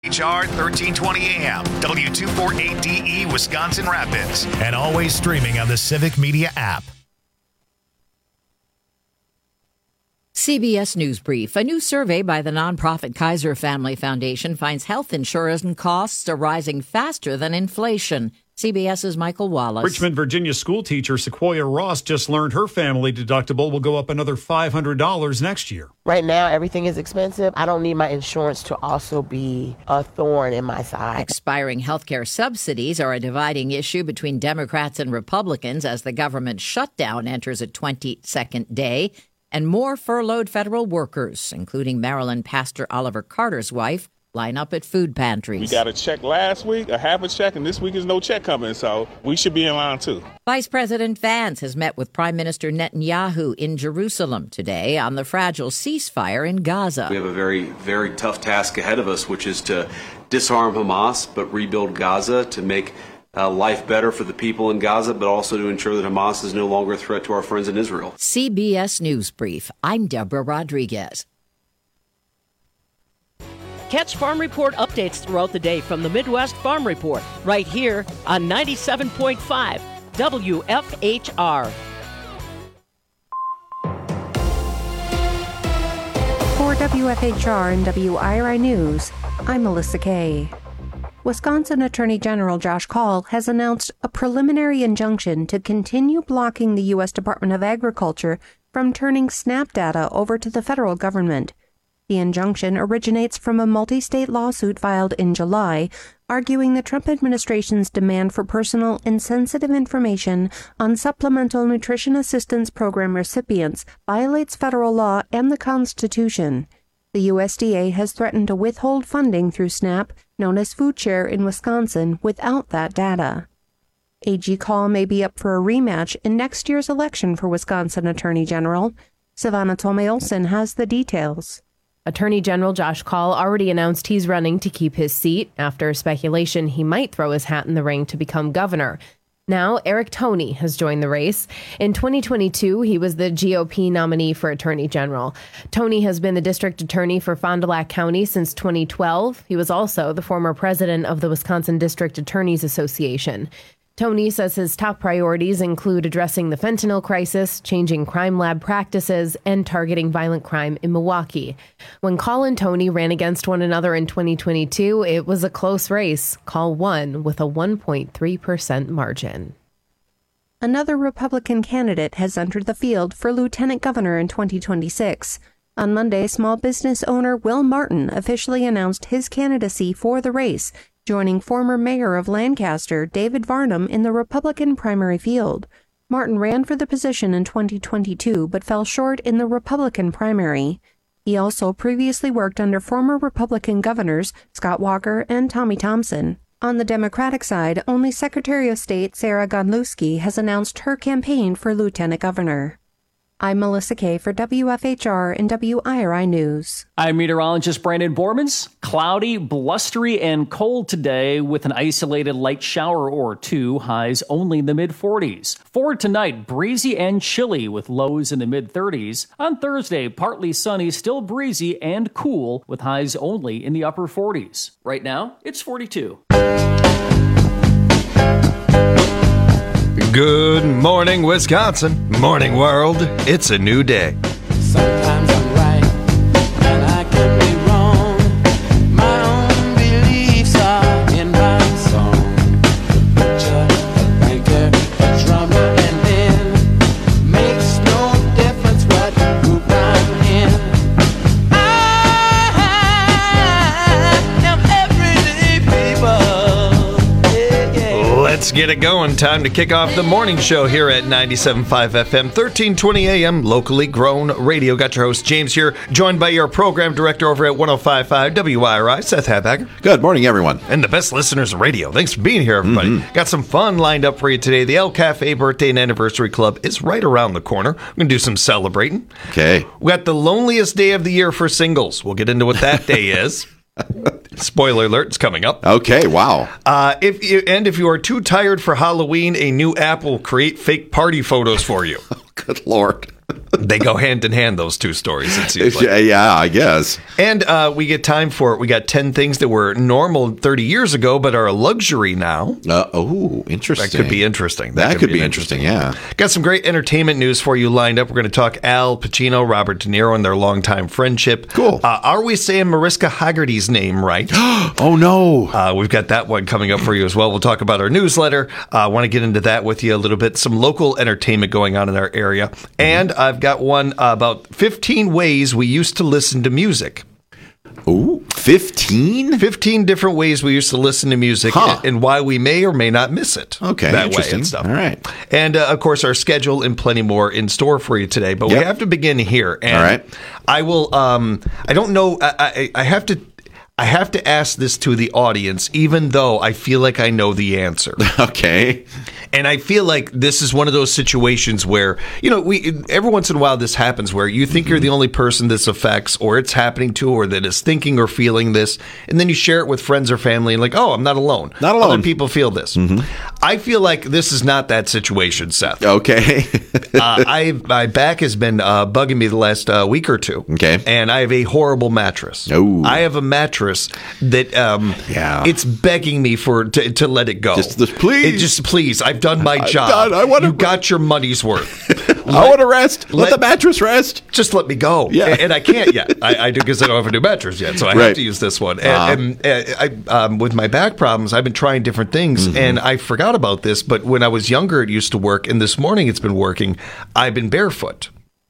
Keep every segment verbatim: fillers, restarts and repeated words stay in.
H R thirteen twenty A M, W two forty-eight D E, Wisconsin Rapids, and always streaming on the Civic Media app. C B S News Brief. A new survey by the nonprofit Kaiser Family Foundation finds health insurance costs are rising faster than inflation. CBS's Michael Wallace. Richmond, Virginia school teacher Sequoia Ross just learned her family deductible will go up another five hundred dollars next year. Right now, everything is expensive. I don't need my insurance to also be a thorn in my side. Expiring health care subsidies are a dividing issue between Democrats and Republicans as the government shutdown enters a twenty-second day. And more furloughed federal workers, including Maryland Pastor Oliver Carter's wife, line up at food pantries. We got a check last week, a half a check, and this week is no check coming, so we should be in line too. Vice President Vance has met with Prime Minister Netanyahu in Jerusalem today on the fragile ceasefire in Gaza. We have a very, very tough task ahead of us, which is to disarm Hamas, but rebuild Gaza to make Uh, life better for the people in Gaza, but also to ensure that Hamas is no longer a threat to our friends in Israel. C B S News Brief. I'm Deborah Rodriguez. Catch Farm Report updates throughout the day from the Midwest Farm Report, right here on ninety-seven point five W F H R. For W F H R and W I R I News, I'm Melissa Kay. Wisconsin Attorney General Josh Kaul has announced a preliminary injunction to continue blocking the U S Department of Agriculture from turning SNAP data over to the federal government. The injunction originates from a multi-state lawsuit filed in July, arguing the Trump administration's demand for personal and sensitive information on Supplemental Nutrition Assistance Program recipients violates federal law and the Constitution. The U S D A has threatened to withhold funding through SNAP, known as Food Share in Wisconsin, without that data. A G Kaul may be up for a rematch in next year's election for Wisconsin Attorney General. Savannah Tomei-Olsen has the details. Attorney General Josh Kaul already announced he's running to keep his seat after speculation he might throw his hat in the ring to become governor. Now, Eric Toney has joined the race. In twenty twenty-two, he was the G O P nominee for Attorney General. Toney has been the district attorney for Fond du Lac County since twenty twelve. He was also the former president of the Wisconsin District Attorneys Association. Toney says his top priorities include addressing the fentanyl crisis, changing crime lab practices, and targeting violent crime in Milwaukee. When Kaul and Toney ran against one another in twenty twenty-two, it was a close race. Kaul won with a one point three percent margin. Another Republican candidate has entered the field for lieutenant governor in twenty twenty-six. On Monday, small business owner Will Martin officially announced his candidacy for the race, joining former mayor of Lancaster, David Varnum, in the Republican primary field. Martin ran for the position in twenty twenty-two, but fell short in the Republican primary. He also previously worked under former Republican governors Scott Walker and Tommy Thompson. On the Democratic side, only Secretary of State Sarah Godlewski has announced her campaign for lieutenant governor. I'm Melissa Kay for W F H R and W I R I News. I'm meteorologist Brandon Bormans. Cloudy, blustery, and cold today with an isolated light shower or two, highs only in the mid forties. For tonight, breezy and chilly with lows in the mid thirties. On Thursday, partly sunny, still breezy and cool with highs only in the upper forties. Right now, it's forty-two. Good morning, Wisconsin. Morning, world. It's a new day. Sometimes I'm right, and I can be wrong. My own beliefs are in my song. A butcher, a banker, a drummer, and then makes no difference what group I'm in. I am everyday people. Yeah, yeah. Let's get it going. Time to kick off the morning show here at ninety-seven point five F M, thirteen twenty A M, locally grown radio. Got your host, James, here, joined by your program director over at one oh five point five W I R I, Seth Habagger. Good morning, everyone. And the best listeners of radio. Thanks for being here, everybody. Mm-hmm. Got some fun lined up for you today. The El Cafe Birthday and Anniversary Club is right around the corner. We're going to do some celebrating. Okay. We got the loneliest day of the year for singles. We'll get into what that day is. Spoiler alert, it's coming up. Okay, wow. Uh, if you, and if you are too tired for Halloween, a new app will create fake party photos for you. Good Lord. They go hand in hand, those two stories, it seems like. Yeah, I guess. And uh, we get time for it. We got ten things that were normal thirty years ago, but are a luxury now. Uh, oh, interesting. That could be interesting. That, that could, could be, be interesting, interesting, yeah. Got some great entertainment news for you lined up. We're going to talk Al Pacino, Robert De Niro, and their longtime friendship. Cool. Uh, are we saying Mariska Hargitay's name right? Oh, no. Uh, we've got that one coming up for you as well. We'll talk about our newsletter. I uh, want to get into that with you a little bit. Some local entertainment going on in our area. Mm-hmm. And I've got one uh, about fifteen ways we used to listen to music. Ooh, fifteen? fifteen different ways we used to listen to music huh. and why we may or may not miss it. Okay, that interesting. Way and stuff. All right. And, uh, of course, our schedule and plenty more in store for you today. But yep. we have to begin here. And all right. I will, um, I don't know, I, I, I have to... I have to ask this to the audience, even though I feel like I know the answer. Okay. And I feel like this is one of those situations where, you know, we every once in a while this happens where you think mm-hmm. you're the only person this affects or it's happening to or that is thinking or feeling this. And then you share it with friends or family and like, oh, I'm not alone. Not alone. Other people feel this. Mm-hmm. I feel like this is not that situation, Seth. Okay. uh, I My back has been uh, bugging me the last uh, week or two. Okay. And I have a horrible mattress. Oh. I have a mattress that um, yeah. it's begging me for to, to let it go. Just this, please. It just please. I've done my I've job. Done, I want you got your money's worth. let, I want to rest. Let, let the mattress rest. Just let me go. Yeah. And, and I can't yet. I, I do because I don't have a new mattress yet, so I right. have to use this one. And, uh-huh. and, and I, um, with my back problems, I've been trying different things, mm-hmm. and I forgot about this. But when I was younger, it used to work, and this morning it's been working. I've been barefoot.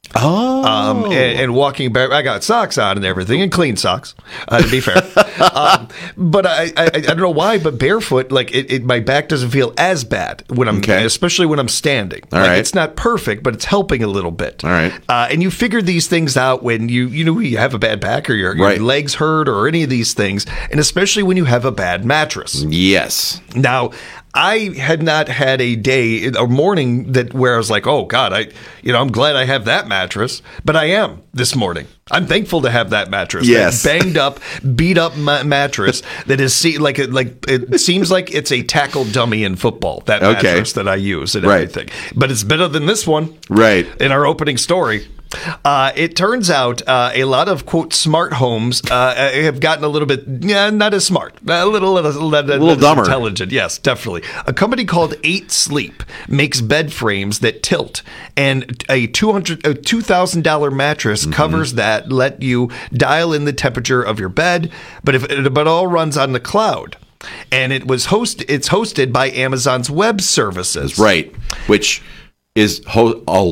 Oh, um, and, and walking back, I got socks on and everything, and clean socks, uh, to be fair. um, but I, I, I don't know why, but barefoot, like it, it, my back doesn't feel as bad when I'm, okay. especially when I'm standing. All like, right. It's not perfect, but it's helping a little bit. All right. Uh, and you figure these things out when you, you know, you have a bad back or your, your right. legs hurt or any of these things, and especially when you have a bad mattress. Yes. Now, I had not had a day, a morning that where I was like, oh God, I, you know, I'm glad I have that mattress, but I am this morning. I'm thankful to have that mattress. Yes. That banged up, beat up ma- mattress that is see, like a, like it seems like it's a tackle dummy in football. That okay. mattress that I use and right. everything, but it's better than this one. Right. In our opening story. Uh, it turns out uh, a lot of, quote, smart homes uh, have gotten a little bit, yeah, not as smart, a little, a little, a little dumber. Intelligent. Yes, definitely. A company called Eight Sleep makes bed frames that tilt, and a two hundred, a two thousand dollars mattress mm-hmm. covers that, let you dial in the temperature of your bed, but if it but all runs on the cloud. And it was host, it's hosted by Amazon's Web Services. Right, which is ho- a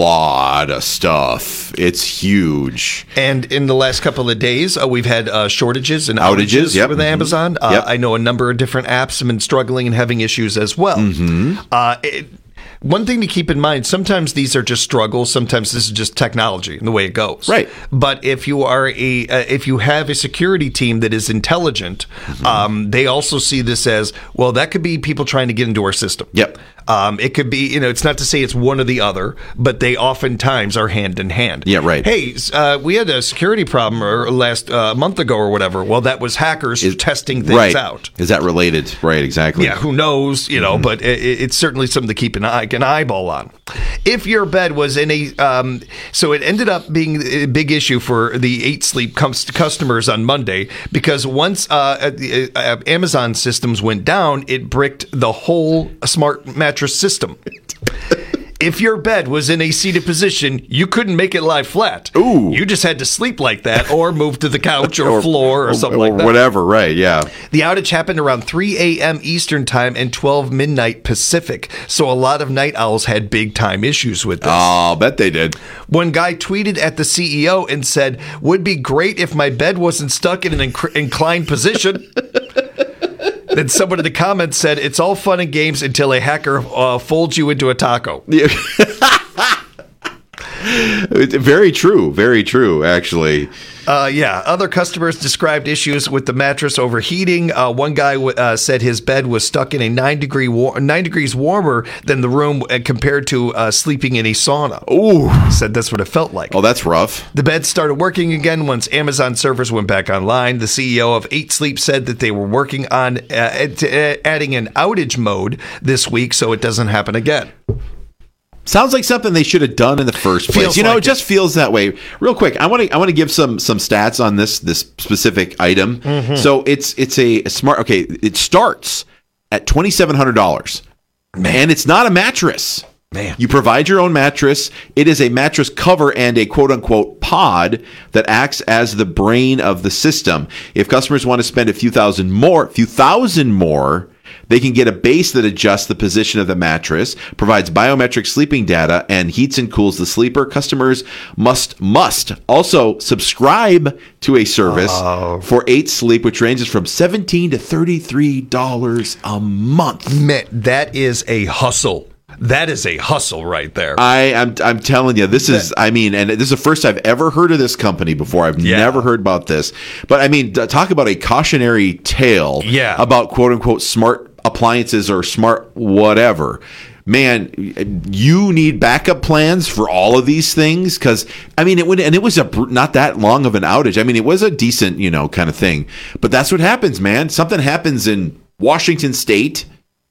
lot of stuff. It's huge. And in the last couple of days, uh, we've had uh, shortages and outages, outages yep. with Amazon. Uh, yep. I know a number of different apps have been struggling and having issues as well. Mm-hmm. Uh, it, One thing to keep in mind, sometimes these are just struggles. Sometimes this is just technology and the way it goes. Right. But if you are a, uh, if you have a security team that is intelligent, mm-hmm. um, they also see this as, well, that could be people trying to get into our system. Yep. Um, it could be, you know, it's not to say it's one or the other, but they oftentimes are hand in hand. Yeah, right. Hey, uh, we had a security problem or last uh, month ago or whatever. Well, that was hackers is, testing things right. out. Is that related? Right, exactly. Yeah, who knows, you know, mm-hmm. but it, it's certainly something to keep an eye, an eyeball on. If your bed was in a, um, so it ended up being a big issue for the Eight Sleep customers on Monday because once uh, uh, Amazon systems went down, it bricked the whole smart mattress system. If your bed was in a seated position, you couldn't make it lie flat. Ooh. You just had to sleep like that or move to the couch or, or floor or, or something or like that. Whatever, right, yeah. The outage happened around three a.m. Eastern time and twelve midnight Pacific, so a lot of night owls had big-time issues with this. Oh, I'll bet they did. One guy tweeted at the C E O and said, would be great if my bed wasn't stuck in an inc- inclined position. Then someone in the comments said, it's all fun and games until a hacker uh, folds you into a taco. Yeah. Very true. Very true, actually. Uh, yeah. Other customers described issues with the mattress overheating. Uh, one guy uh, said his bed was stuck in a nine degree war- nine degrees warmer than the room compared to uh, sleeping in a sauna. Ooh. Said that's what it felt like. Oh, that's rough. The bed started working again once Amazon servers went back online. The C E O of Eight Sleep said that they were working on uh, adding an outage mode this week so it doesn't happen again. Sounds like something they should have done in the first place. Feels you know, like it just feels that way. Real quick, I want to I want to give some some stats on this this specific item. Mhm. So it's it's a, a smart. Okay, it starts at twenty-seven hundred dollars, and it's not a mattress. Man. You provide your own mattress. It is a mattress cover and a quote-unquote pod that acts as the brain of the system. If customers want to spend a few thousand more, few thousand more, they can get a base that adjusts the position of the mattress, provides biometric sleeping data, and heats and cools the sleeper. Customers must must also subscribe to a service Oh. for eight sleep, which ranges from seventeen to thirty-three dollars a month. Man, that is a hustle. That is a hustle right there. I, I'm I'm telling you, this is, I mean, and this is the first I've ever heard of this company before. I've Yeah. never heard about this. But I mean, talk about a cautionary tale Yeah. about quote unquote smart appliances or smart whatever. Man, you need backup plans for all of these things because, I mean, it would, and it was a br- not that long of an outage. I mean, it was a decent, you know, kind of thing. But that's what happens, man. Something happens in Washington State.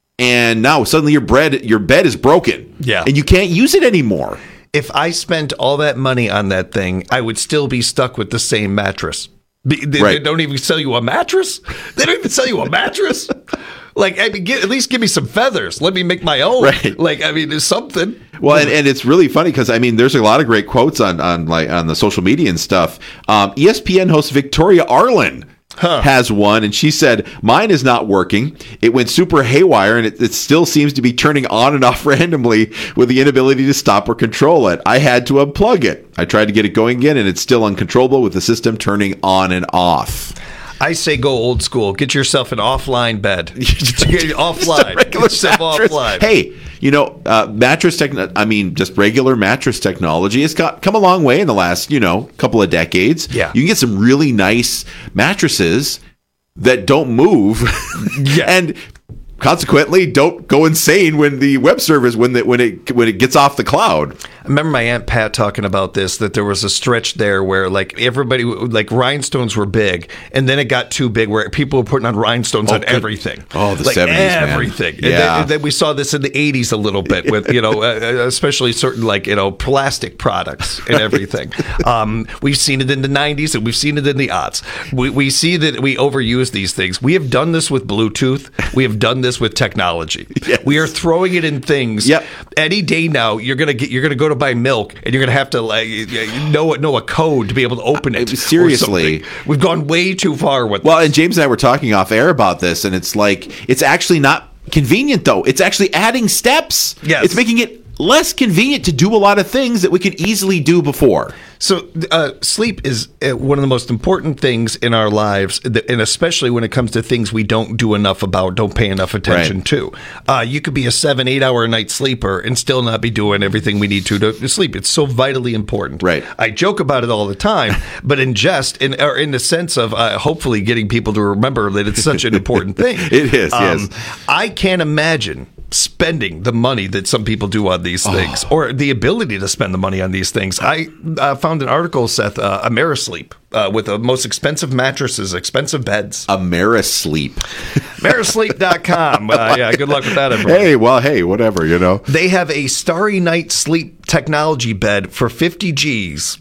And now suddenly your bread, your bed is broken. Yeah. And you can't use it anymore. If I spent all that money on that thing, I would still be stuck with the same mattress. Be- They, Right. they don't even sell you a mattress. They don't even sell you a mattress. Like, I mean, get, at least give me some feathers. Let me make my own. Right. Like, I mean, there's something. Well, and, and it's really funny because I mean, there's a lot of great quotes on on like on the social media and stuff. Um, E S P N host Victoria Arlen Huh. has one, and she said, "Mine is not working. It went super haywire, and it, it still seems to be turning on and off randomly with the inability to stop or control it. I had to unplug it. I tried to get it going again, and it's still uncontrollable with the system turning on and off." I say go old school. Get yourself an offline bed. Get offline. Regular Get yourself mattress. offline. Hey, you know, uh, mattress tech. I mean, just regular mattress technology has got come a long way in the last, you know, couple of decades. Yeah. You can get some really nice mattresses that don't move, Yeah. and consequently don't go insane when the web service when the, when it when it gets off the cloud. I remember my Aunt Pat talking about this, that there was a stretch there where like everybody, like rhinestones were big, and then it got too big where people were putting on rhinestones Oh, on good. everything. Oh, the like seventies, man. everything. And Yeah. then, and then we saw this in the eighties a little bit with, you know, uh, especially certain like, you know, plastic products and everything. um, we've seen it in the nineties and we've seen it in the aughts. We, we see that we overuse these things. We have done this with Bluetooth. We have done this with technology. Yes. We are throwing it in things. Yep. Any day now, you're gonna get. You're gonna go to buy milk, and you're gonna have to like know know a code to be able to open it. Uh, seriously. or something. We've gone way too far with. Well, this. and James and I were talking off air about this, and it's like it's actually not convenient though. It's actually adding steps. Yes. It's making it less convenient to do a lot of things that we could easily do before. So, uh, sleep is uh, one of the most important things in our lives, th- and especially when it comes to things we don't do enough about, don't pay enough attention Right. to. Uh, you could be a seven, eight hour a night sleeper and still not be doing everything we need to to sleep. It's so vitally important. Right. I joke about it all the time, but in jest, in, or in the sense of uh, hopefully getting people to remember that it's such an important thing. It is, yes. I can't imagine spending the money that some people do on these things, Oh. or the ability to spend the money on these things. I uh, found an article, Seth, uh, Amerisleep, uh, with the most expensive mattresses, expensive beds. Amerisleep. Amerisleep dot com. Uh, yeah, good luck with that, everyone. Hey, well, hey, whatever, you know. They have a Starry Night Sleep technology bed for fifty G's.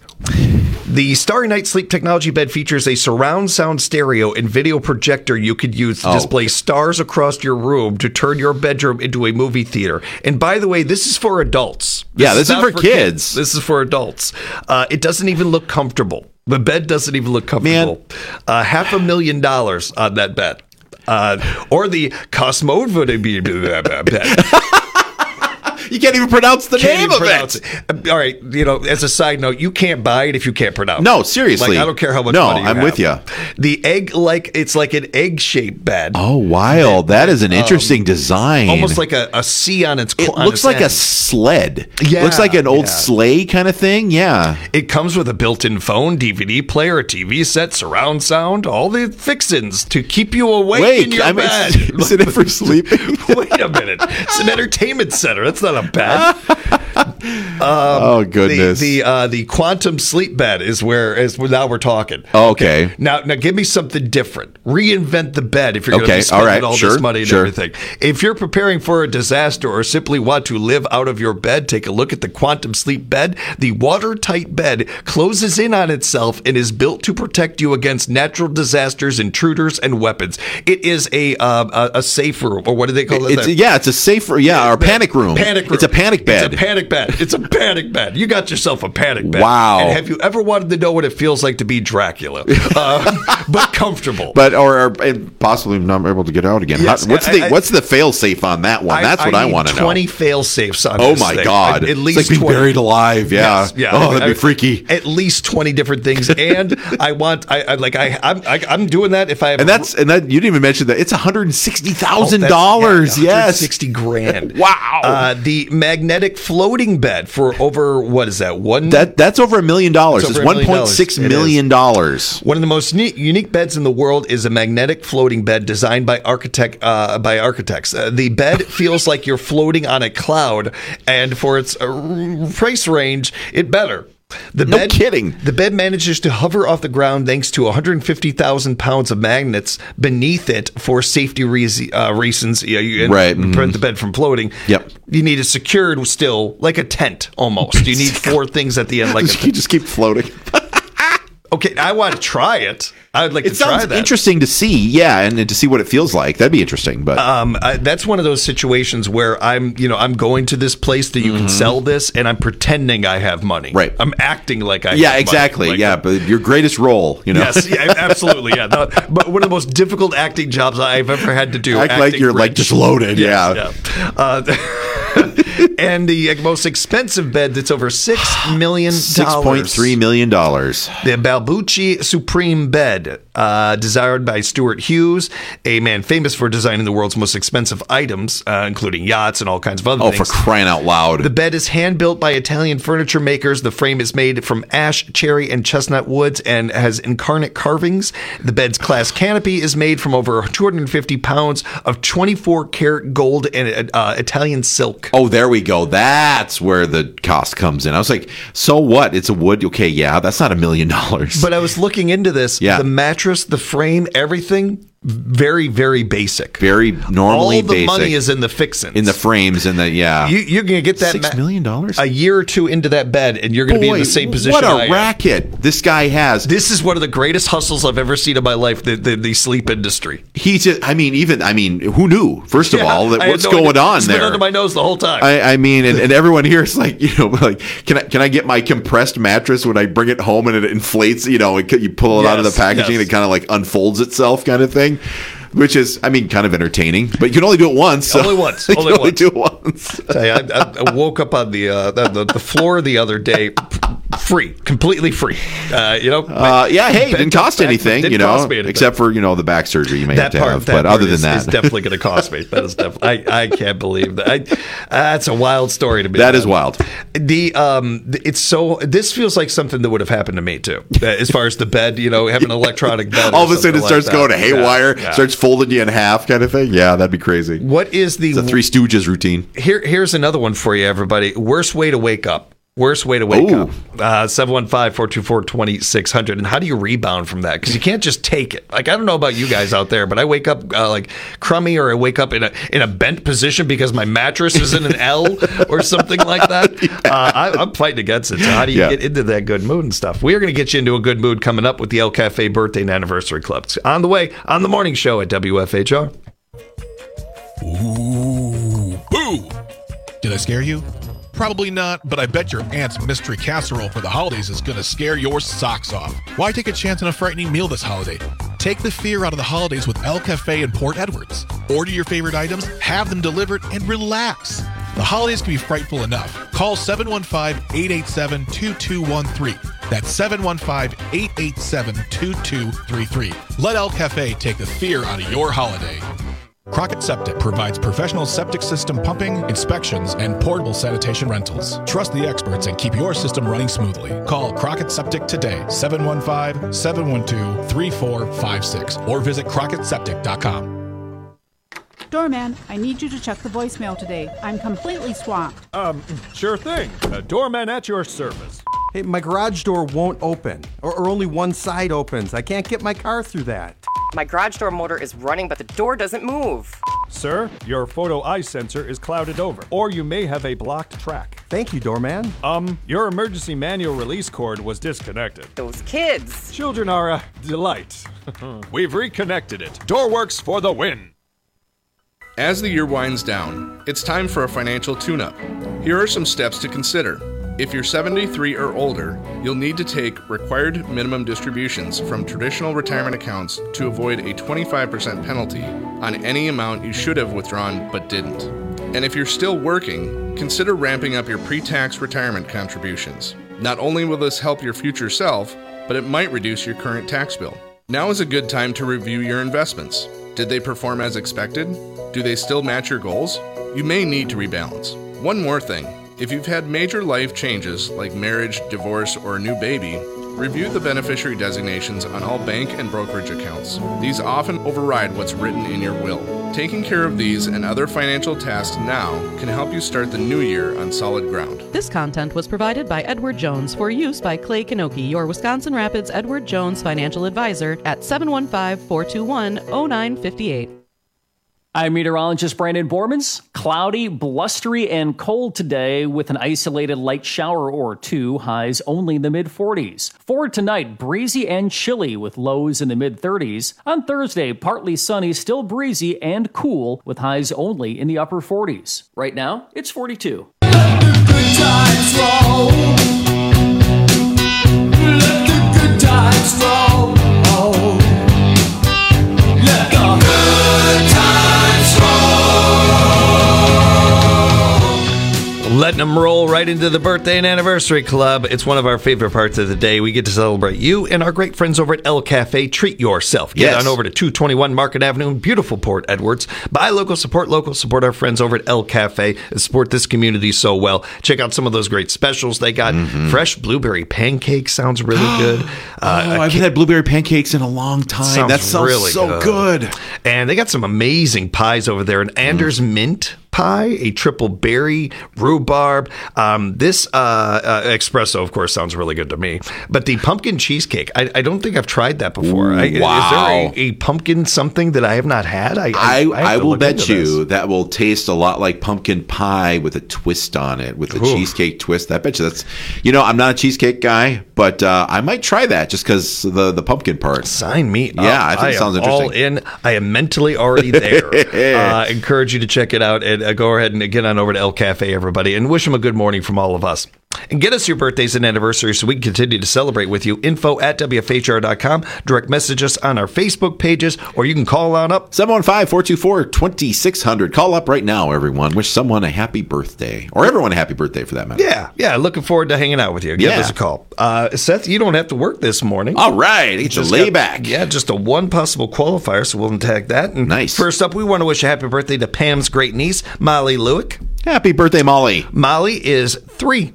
The Starry Night Sleep technology bed features a surround sound stereo and video projector you could use to Oh. display stars across your room to turn your bedroom into a movie theater. And by the way, this is for adults. Yeah, this is not for kids. This is for adults. Uh, it doesn't even look comfortable. The bed doesn't even look comfortable. Uh, half a million dollars on that bed. Uh, or the Cosmode bed. You can't even pronounce the Can't name even of pronounce it. it. All right, you know, as a side note, you can't buy it if you can't pronounce it. No, seriously. Like, I don't care how much No, money you I'm have. with ya. The egg, like, it's like an egg-shaped bed. Oh, wild. That is an interesting design. Almost like a, a C on its It on looks its like a end. sled. Yeah, looks like an old yeah. sleigh kind of thing. Yeah. It comes with a built-in phone, D V D player, a T V set, surround sound, all the fixins to keep you awake Wait, in your I mean, bed. is it for sleeping? Wait a minute. It's an entertainment center. That's not a bed. Um, oh goodness. The the, uh, the quantum sleep bed is where is now we're talking. Okay. Now now give me something different. Reinvent the bed if you're going to Okay, be spending all right, all sure, this money and sure. everything. If you're preparing for a disaster or simply want to live out of your bed, take a look at the quantum sleep bed. The watertight bed closes in on itself and is built to protect you against natural disasters, intruders, and weapons. It is a uh, a, a safe room, or what do they call it? It's, yeah, it's a safe room. Yeah, or panic room. Panic room. It's a panic bed. It's a panic bed. It's a panic bed. You got yourself a panic bed. Wow. And have you ever wanted to know what it feels like to be Dracula? Uh, but comfortable. But or, or and possibly not able to get out again. Yes, How- what's I- the I- what's the fail safe on that one? That's what I, need want to know. twenty fail safes on Oh this my thing. God. At It's least like being twenty. buried alive. Yeah. Yes, yeah. Oh, that'd be I- freaky. At least twenty different things, and I want. I, I like. I. I'm. I, I'm doing that if I have. And that's and that you didn't even mention that it's one hundred sixty thousand Oh, dollars. that's- yeah, Yes, sixty grand. Wow. Uh, the magnetic floating bed for over what is that one? That that's over a million dollars. It's It's over a one million point six dollars. It million dollars. One of the most neat, unique beds in the world is a magnetic floating bed designed by architect uh, by architects. Uh, the bed feels like you're floating on a cloud, and for its uh, price range, it better. The No bed, kidding. The bed manages to hover off the ground thanks to one hundred fifty thousand pounds of magnets beneath it for safety re- uh, reasons. Yeah, you and Right, prevent mhm. the bed from floating. Yep. You need it secured still, like a tent almost. You need four things at the end, like a you tent. just keep floating. Okay, I want to try it. I would like It to try sounds that. interesting to see, yeah, and, and to see what it feels like. That'd be interesting. But Um, I, that's one of those situations where I'm, you know, I'm going to this place that you can sell this, and I'm pretending I have money. Right. I'm acting like I. yeah, have exactly. Money. Like, yeah, but your greatest role, you know. Yes, yeah, absolutely. Yeah, No, but one of the most difficult acting jobs I've ever had to do. Act like acting you're like rich. just loaded. Yes, yeah. yeah. Uh, and the most expensive bed that's over six million dollars. Six point three million dollars. The Balbucci Supreme Bed, uh, designed by Stuart Hughes, a man famous for designing the world's most expensive items, uh, including yachts and all kinds of other Oh, things. for crying out loud! The bed is hand-built by Italian furniture makers. The frame is made from ash, cherry, and chestnut woods and has incarnate carvings. The bed's glass canopy is made from over two hundred fifty pounds of twenty-four karat gold and uh, Italian silk. Oh, there we go. That's where the cost comes in. I was like, so what? It's a wood. Okay, yeah, that's not a million dollars. But I was looking into this. Yeah. The mattress, the frame, everything, very, very basic. Very normally All the basic. money is in the fixins. in the frames and the yeah. You, you're going to get that Six ma- million dollars? a year or two into that bed, and you're going to be in Boy, the same position. What I a am. racket this guy has. This is one of the greatest hustles I've ever seen in my life. The the, the sleep industry. He just, I mean, even, I mean, who knew? First of Yeah, all, that I had what's no going idea. on It's there? been under my nose the whole time. I, I mean, and, and everyone here is like, you know, like, can I can I get my compressed mattress when I bring it home and it inflates? You know, it, you pull it out of the Yes, packaging yes. and it kind of like unfolds itself, kind of thing. Which is, I mean, kind of entertaining, but you can only do it once. so- Only once. you Only can only once. do it once. Tell you, I, I, I woke up on the, uh, the the floor the other day, free, completely free. Uh, you know, Uh, yeah, hey, it didn't cost back- anything, didn't you know, cost me anything. except for, you know, the back surgery you may have that to part, have. that But part other than is, that, is definitely going to cost me. That is definitely. I, I can't believe that. I, that's a wild story to be. that is honest. wild. The um, it's so. This feels like something that would have happened to me too. Uh, As far as the bed, you know, having an electronic bed. or All of a sudden, it something starts like going that. haywire, Yeah, yeah. starts folding you in half, kind of thing. Yeah, that'd be crazy. What is the It's a Three Stooges routine. Here, here's another one for you, everybody. Worst way to wake up. Worst way to wake Ooh. up. Uh, seven one five, four two four, two six zero zero. And how do you rebound from that? Because you can't just take it. Like, I don't know about you guys out there, but I wake up uh, like crummy, or I wake up in a in a bent position because my mattress is in an L or something like that. Uh, I, I'm fighting against it. So how do you Yeah. get into that good mood and stuff? We are going to get you into a good mood coming up with the El Cafe Birthday and Anniversary Club. It's on the way on the morning show at W F H R. Ooh, boo! Did I scare you? Probably not, but I bet your aunt's mystery casserole for the holidays is gonna scare your socks off. Why take a chance on a frightening meal this holiday? Take the fear out of the holidays with El Cafe in Port Edwards. Order your favorite items, have them delivered, and relax. The holidays can be frightful enough. Call seven one five, eight eight seven, two two one three. That's seven one five, eight eight seven, two two three three. Let El Cafe take the fear out of your holiday. Crockett Septic provides professional septic system pumping, inspections, and portable sanitation rentals. Trust the experts and keep your system running smoothly. Call Crockett Septic today, seven one five, seven one two, three four five six, or visit crockett septic dot com. Doorman, I need you to check the voicemail today. I'm completely swamped. Um, sure thing. Uh, doorman at your service. Hey, my garage door won't open, or, or only one side opens. I can't get my car through that. My garage door motor is running, but the door doesn't move. Sir, your photo eye sensor is clouded over, or you may have a blocked track. Thank you, doorman. Um, your emergency manual release cord was disconnected. Those kids. Children are a delight. We've reconnected it. Doorworks for the win. As the year winds down, it's time for a financial tune-up. Here are some steps to consider. If you're seventy-three or older, you'll need to take required minimum distributions from traditional retirement accounts to avoid a twenty-five percent penalty on any amount you should have withdrawn but didn't. And if you're still working, consider ramping up your pre-tax retirement contributions. Not only will this help your future self, but it might reduce your current tax bill. Now is a good time to review your investments. Did they perform as expected? Do they still match your goals? You may need to rebalance. One more thing. If you've had major life changes like marriage, divorce, or a new baby, review the beneficiary designations on all bank and brokerage accounts. These often override what's written in your will. Taking care of these and other financial tasks now can help you start the new year on solid ground. This content was provided by Edward Jones for use by Clay Kanoki, your Wisconsin Rapids Edward Jones financial advisor at seven one five, four two one, zero nine five eight. I'm meteorologist Brandon Bormans. Cloudy, blustery, and cold today with an isolated light shower or two, highs only in the mid forties. For tonight, breezy and chilly with lows in the mid thirties. On Thursday, partly sunny, still breezy and cool with highs only in the upper forties. Right now, it's forty-two. Let the good times roll. Let the good times roll. Let the good times roll. Letting them roll right into the birthday and anniversary club. It's one of our favorite parts of the day. We get to celebrate you and our great friends over at El Cafe. Treat yourself. Get Yes. on over to two twenty-one Market Avenue in beautiful Port Edwards. Buy local, support local, support our friends over at El Cafe. Support this community so well. Check out some of those great specials they got. Mm-hmm. Fresh blueberry pancakes sounds really good. Uh, oh, I haven't had blueberry pancakes in a long time. Sounds that sounds really so good. good. And they got some amazing pies over there. An Anders mm. mint pie, a triple berry, rhubarb. Um, this uh, uh, espresso, of course, sounds really good to me. But the pumpkin cheesecake, I, I don't think I've tried that before. I, wow. Is there a, a pumpkin something that I have not had? I, I, I, I, I will bet you this. that will taste a lot like pumpkin pie with a twist on it, with a Ooh. cheesecake twist. I bet you that's, you know, I'm not a cheesecake guy, but uh, I might try that just because the, the pumpkin part. Sign me up. Yeah, I think I it sounds am interesting. all in. I am mentally already there. uh, encourage you to check it out and uh, go ahead and get on over to El Cafe, everybody, and wish them a good morning from all of us. And get us your birthdays and anniversaries so we can continue to celebrate with you. Info at W F H R dot com. Direct message us on our Facebook pages, or you can call on up. seven one five, four two four, two six zero zero. Call up right now, everyone. Wish someone a happy birthday. Or everyone a happy birthday, for that matter. Yeah, yeah. Looking forward to hanging out with you. Give Yeah. us a call. Uh, Seth, you don't have to work this morning. All right. Get to Just lay got- back. Yeah, just a one possible qualifier, so we'll tag that. And Nice. First up, we want to wish a happy birthday to Pam's great niece, Molly Lewick. Happy birthday, Molly. Molly is three.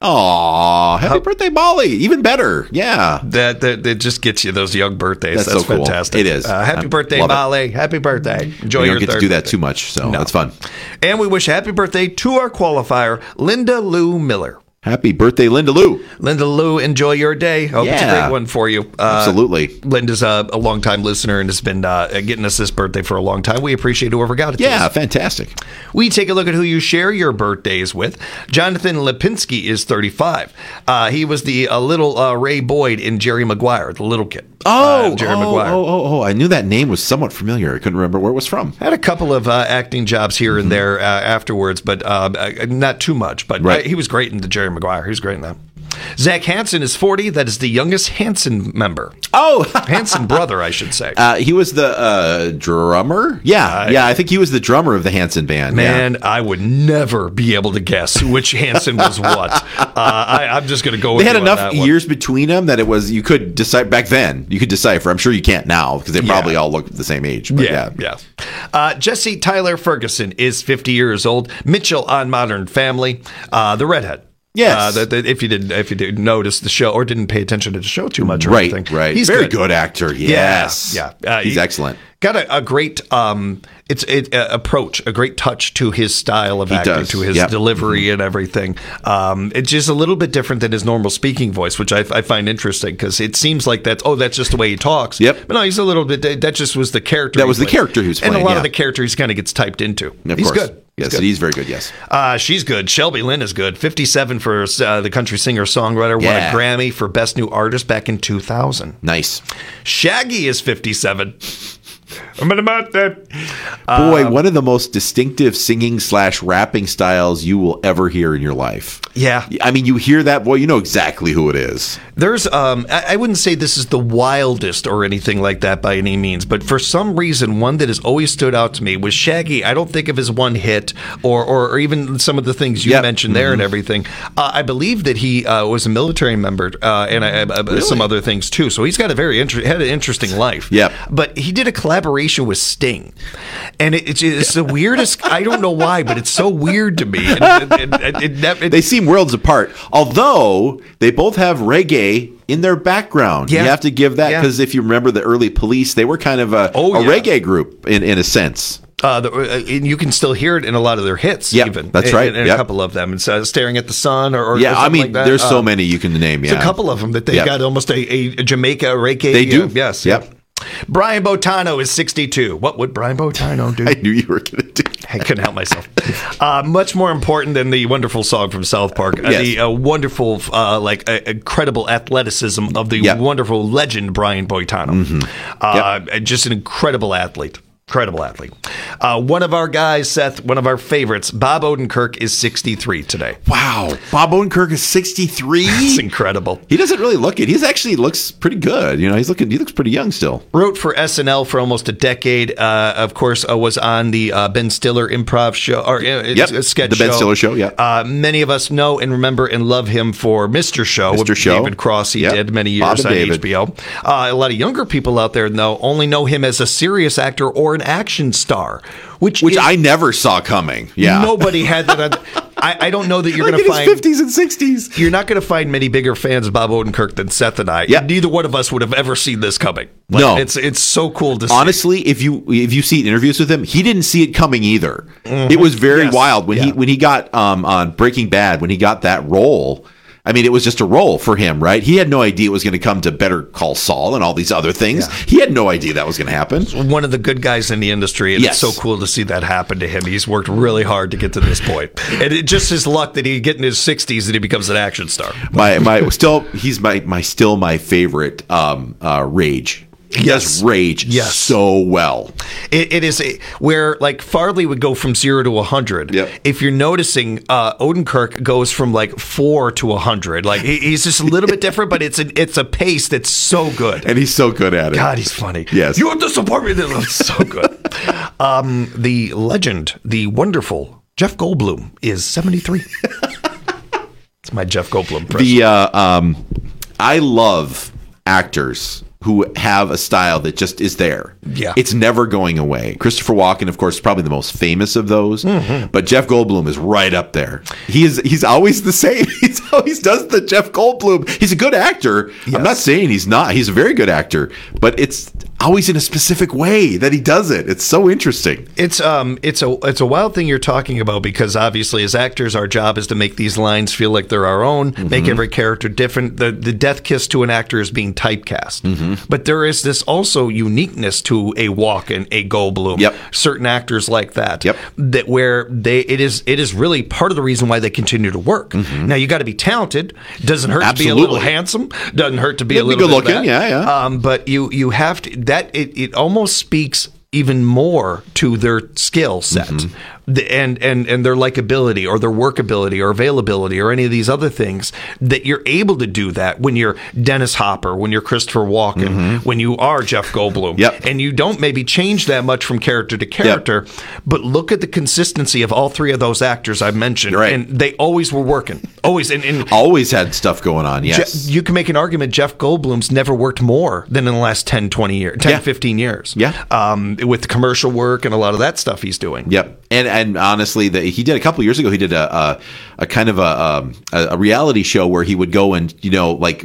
Aw, happy birthday, Molly. Even better. Yeah. That, that that just gets you those young birthdays. That's That's, so cool. fantastic. It is. Uh, happy I birthday, love it. Molly. Happy birthday. Enjoy We your don't get third to do that birthday. too much, so No. that's fun. And we wish a happy birthday to our qualifier, Linda Lou Miller. Happy birthday, Linda Lou. Linda Lou, enjoy your day. Hope it's a Yeah. great one for you. Uh, Absolutely. Linda's a, a longtime listener and has been uh, getting us this birthday for a long time. We appreciate whoever got it to Yeah, us. fantastic. We take a look at who you share your birthdays with. Jonathan Lipinski is thirty-five. Uh, he was the uh, little uh, Ray Boyd in Jerry Maguire, the little kid. Oh, uh, Jerry oh, Maguire. oh, oh, oh. I knew that name was somewhat familiar. I couldn't remember where it was from. Had a couple of uh, acting jobs here and there uh, afterwards, but uh, uh, not too much. But Right. uh, he was great in the Jerry Maguire. He was great in that. Zach Hansen is forty. That is the youngest Hansen member. Oh, Hansen brother, I should say. Uh, he was the uh, drummer? Yeah, Uh, yeah. I think he was the drummer of the Hanson band. Man, yeah. I would never be able to guess which Hansen was what. Uh, I, I'm just going to go with They had you on enough that one. years between them that it was you could decide back then. You could decipher. I'm sure you can't now because they Yeah. probably all look the same age. But yeah, Yeah, yeah. Uh, Jesse Tyler Ferguson is fifty years old. Mitchell on Modern Family, uh, the redhead. Yes. Uh, that, that if you didn't, if you didn't notice the show or didn't pay attention to the show too much, or right, anything, right. He's Very good. good actor. Yes, Yeah, yeah. Uh, he's he- excellent. got a, a great um, it's it, uh, approach, a great touch to his style of He acting, does. to his Yep. delivery and everything. Um, it's just a little bit different than his normal speaking voice, which I, I find interesting because it seems like that's oh, that's just the way he talks. Yep. But no, he's a little bit. That just was the character. That he was the played. character he was and playing, a lot yeah. of the characters kind of gets typed into. Of he's course. good. Yes, He's good. he's very good. Yes. Uh, she's good. Shelby Lynn is good. fifty-seven for uh, the country singer songwriter. Won Yeah. a Grammy for Best New Artist back in two thousand. Nice. Shaggy is fifty-seven. I'm about that. Boy, one of the most distinctive singing slash rapping styles you will ever hear in your life. Yeah. I mean, you hear that, boy, you know exactly who it is. There's, um, I, I wouldn't say this is the wildest or anything like that by any means, but for some reason, one that has always stood out to me was Shaggy. I don't think of his one hit or, or, or even some of the things you Yep. mentioned there Mhm. and everything. Uh, I believe that he uh, was a military member uh, and I, I, Really? some other things too. So he's got a very inter- had an interesting life. Yep. But he did a collaboration with Sting, and it, it's, it's the weirdest. I don't know why, but it's so weird to me. And, and, and, it, it, They seem worlds apart, although they both have reggae in their background. Yeah. You have to give that Yeah. because if you remember the early Police, they were kind of a, Oh, a yeah. reggae group in, in a sense. Uh, the, uh, and you can still hear it in a lot of their hits. Yep, even that's in- right. In, in Yep. a couple of them, it's uh, "Staring at the Sun" or, or Yeah, or I something mean, like that. there's so Um, many you can name. There's Yeah, a couple of them that they Yep. got almost a, a Jamaica reggae. They do. uh, yes. Yep. Brian Boitano is sixty-two. What would Brian Boitano do? I knew you were going to do. I couldn't help myself. Uh, much more important than the wonderful song from South Park, uh, Yes. the uh, wonderful, uh, like, uh, incredible athleticism of the Yep. wonderful legend Brian Boitano. Mhm. Uh, Just an incredible athlete. Incredible athlete. Uh, one of our guys, Seth, one of our favorites, Bob Odenkirk, is sixty-three today. Wow, Bob Odenkirk is sixty-three. It's incredible. He doesn't really look it. He's actually looks pretty good. You know, he's looking. He looks pretty young still. Wrote for S N L for almost a decade. Uh, of course, uh, was on the uh, Ben Stiller improv show or uh, Yep, a sketch the Ben show. Stiller show, yeah. Uh, many of us know and remember and love him for Mister Show. Mister with Show. David Cross. He Yep. did many Bob years and on David. H B O. Uh, a lot of younger people out there know only know him as a serious actor or an action star, which Which is, I never saw coming. Yeah, nobody had that. On, I, I don't know that you're like going in to his find fifties and sixties. You're not going to find many bigger fans of Bob Odenkirk than Seth and I. Yeah. Neither one of us would have ever seen this coming. Like, No. it's it's so cool to see. Honestly, if you if you see interviews with him, he didn't see it coming either. It was very Yes. wild when he Yeah. when he got um, on Breaking Bad when he got that role. I mean, it was just a role for him, right? He had no idea it was going to come to Better Call Saul and all these other things. He had no idea that was going to happen. One of the good guys in the industry, and Yes. it's so cool to see that happen to him. He's worked really hard to get to this point, and it just his luck that he get in his sixties and he becomes an action star. My my still he's my my still my favorite um, uh, Rage. He Yes. does Rage Yes. so well. It, it is a, where like Farley would go from zero to a hundred. Yep. If you're noticing, uh, Odenkirk goes from like four to a hundred. Like he, he's just a little bit different, but it's a, it's a pace that's so good. And he's so good at it. God, he's funny. Yes. You disappoint me. That's so good. um, the legend, the wonderful Jeff Goldblum is seventy-three. It's my Jeff Goldblum impression. The uh, um, I love actors who have a style that just is there. Yeah. It's never going away. Christopher Walken, of course, is probably the most famous of those, Mm-hmm. but Jeff Goldblum is right up there. He is he's always the same. He's always does the Jeff Goldblum. He's a good actor. I'm not saying he's not. He's a very good actor, but it's always in a specific way that he does it. It's so interesting. It's um it's a it's a wild thing you're talking about because obviously as actors our job is to make these lines feel like they're our own, Mm-hmm. make every character different. The the death kiss to an actor is being typecast. Mm-hmm. But there is this also uniqueness to a Walken, a Goldblum. Yep. Certain actors like that. Yep. That where they it is it is really part of the reason why they continue to work. Now you got to be talented. Doesn't hurt to be a little Mm-hmm. Absolutely. handsome. Doesn't hurt to be Yeah, a be little good bit of looking, that. yeah, yeah. Um, but you you have to that it, it almost speaks even more to their skill set Mm-hmm. the, and, and, and their likability or their workability or availability or any of these other things that you're able to do that when you're Dennis Hopper, when you're Christopher Walken, when you are Jeff Goldblum. Mm-hmm. Yep. And you don't maybe change that much from character to character, but look at the consistency of all three of those actors I've mentioned. Right. And they always were working. Always. And, and Always had stuff going on, yes. Je- you can make an argument Jeff Goldblum's never worked more than in the last ten, twenty years, ten, Yeah. fifteen years. Yeah. Um, with commercial work and a lot of that stuff he's doing. Yep, and and honestly, the, he did a couple years ago. He did a a, a kind of a, um, a a reality show where he would go and you know like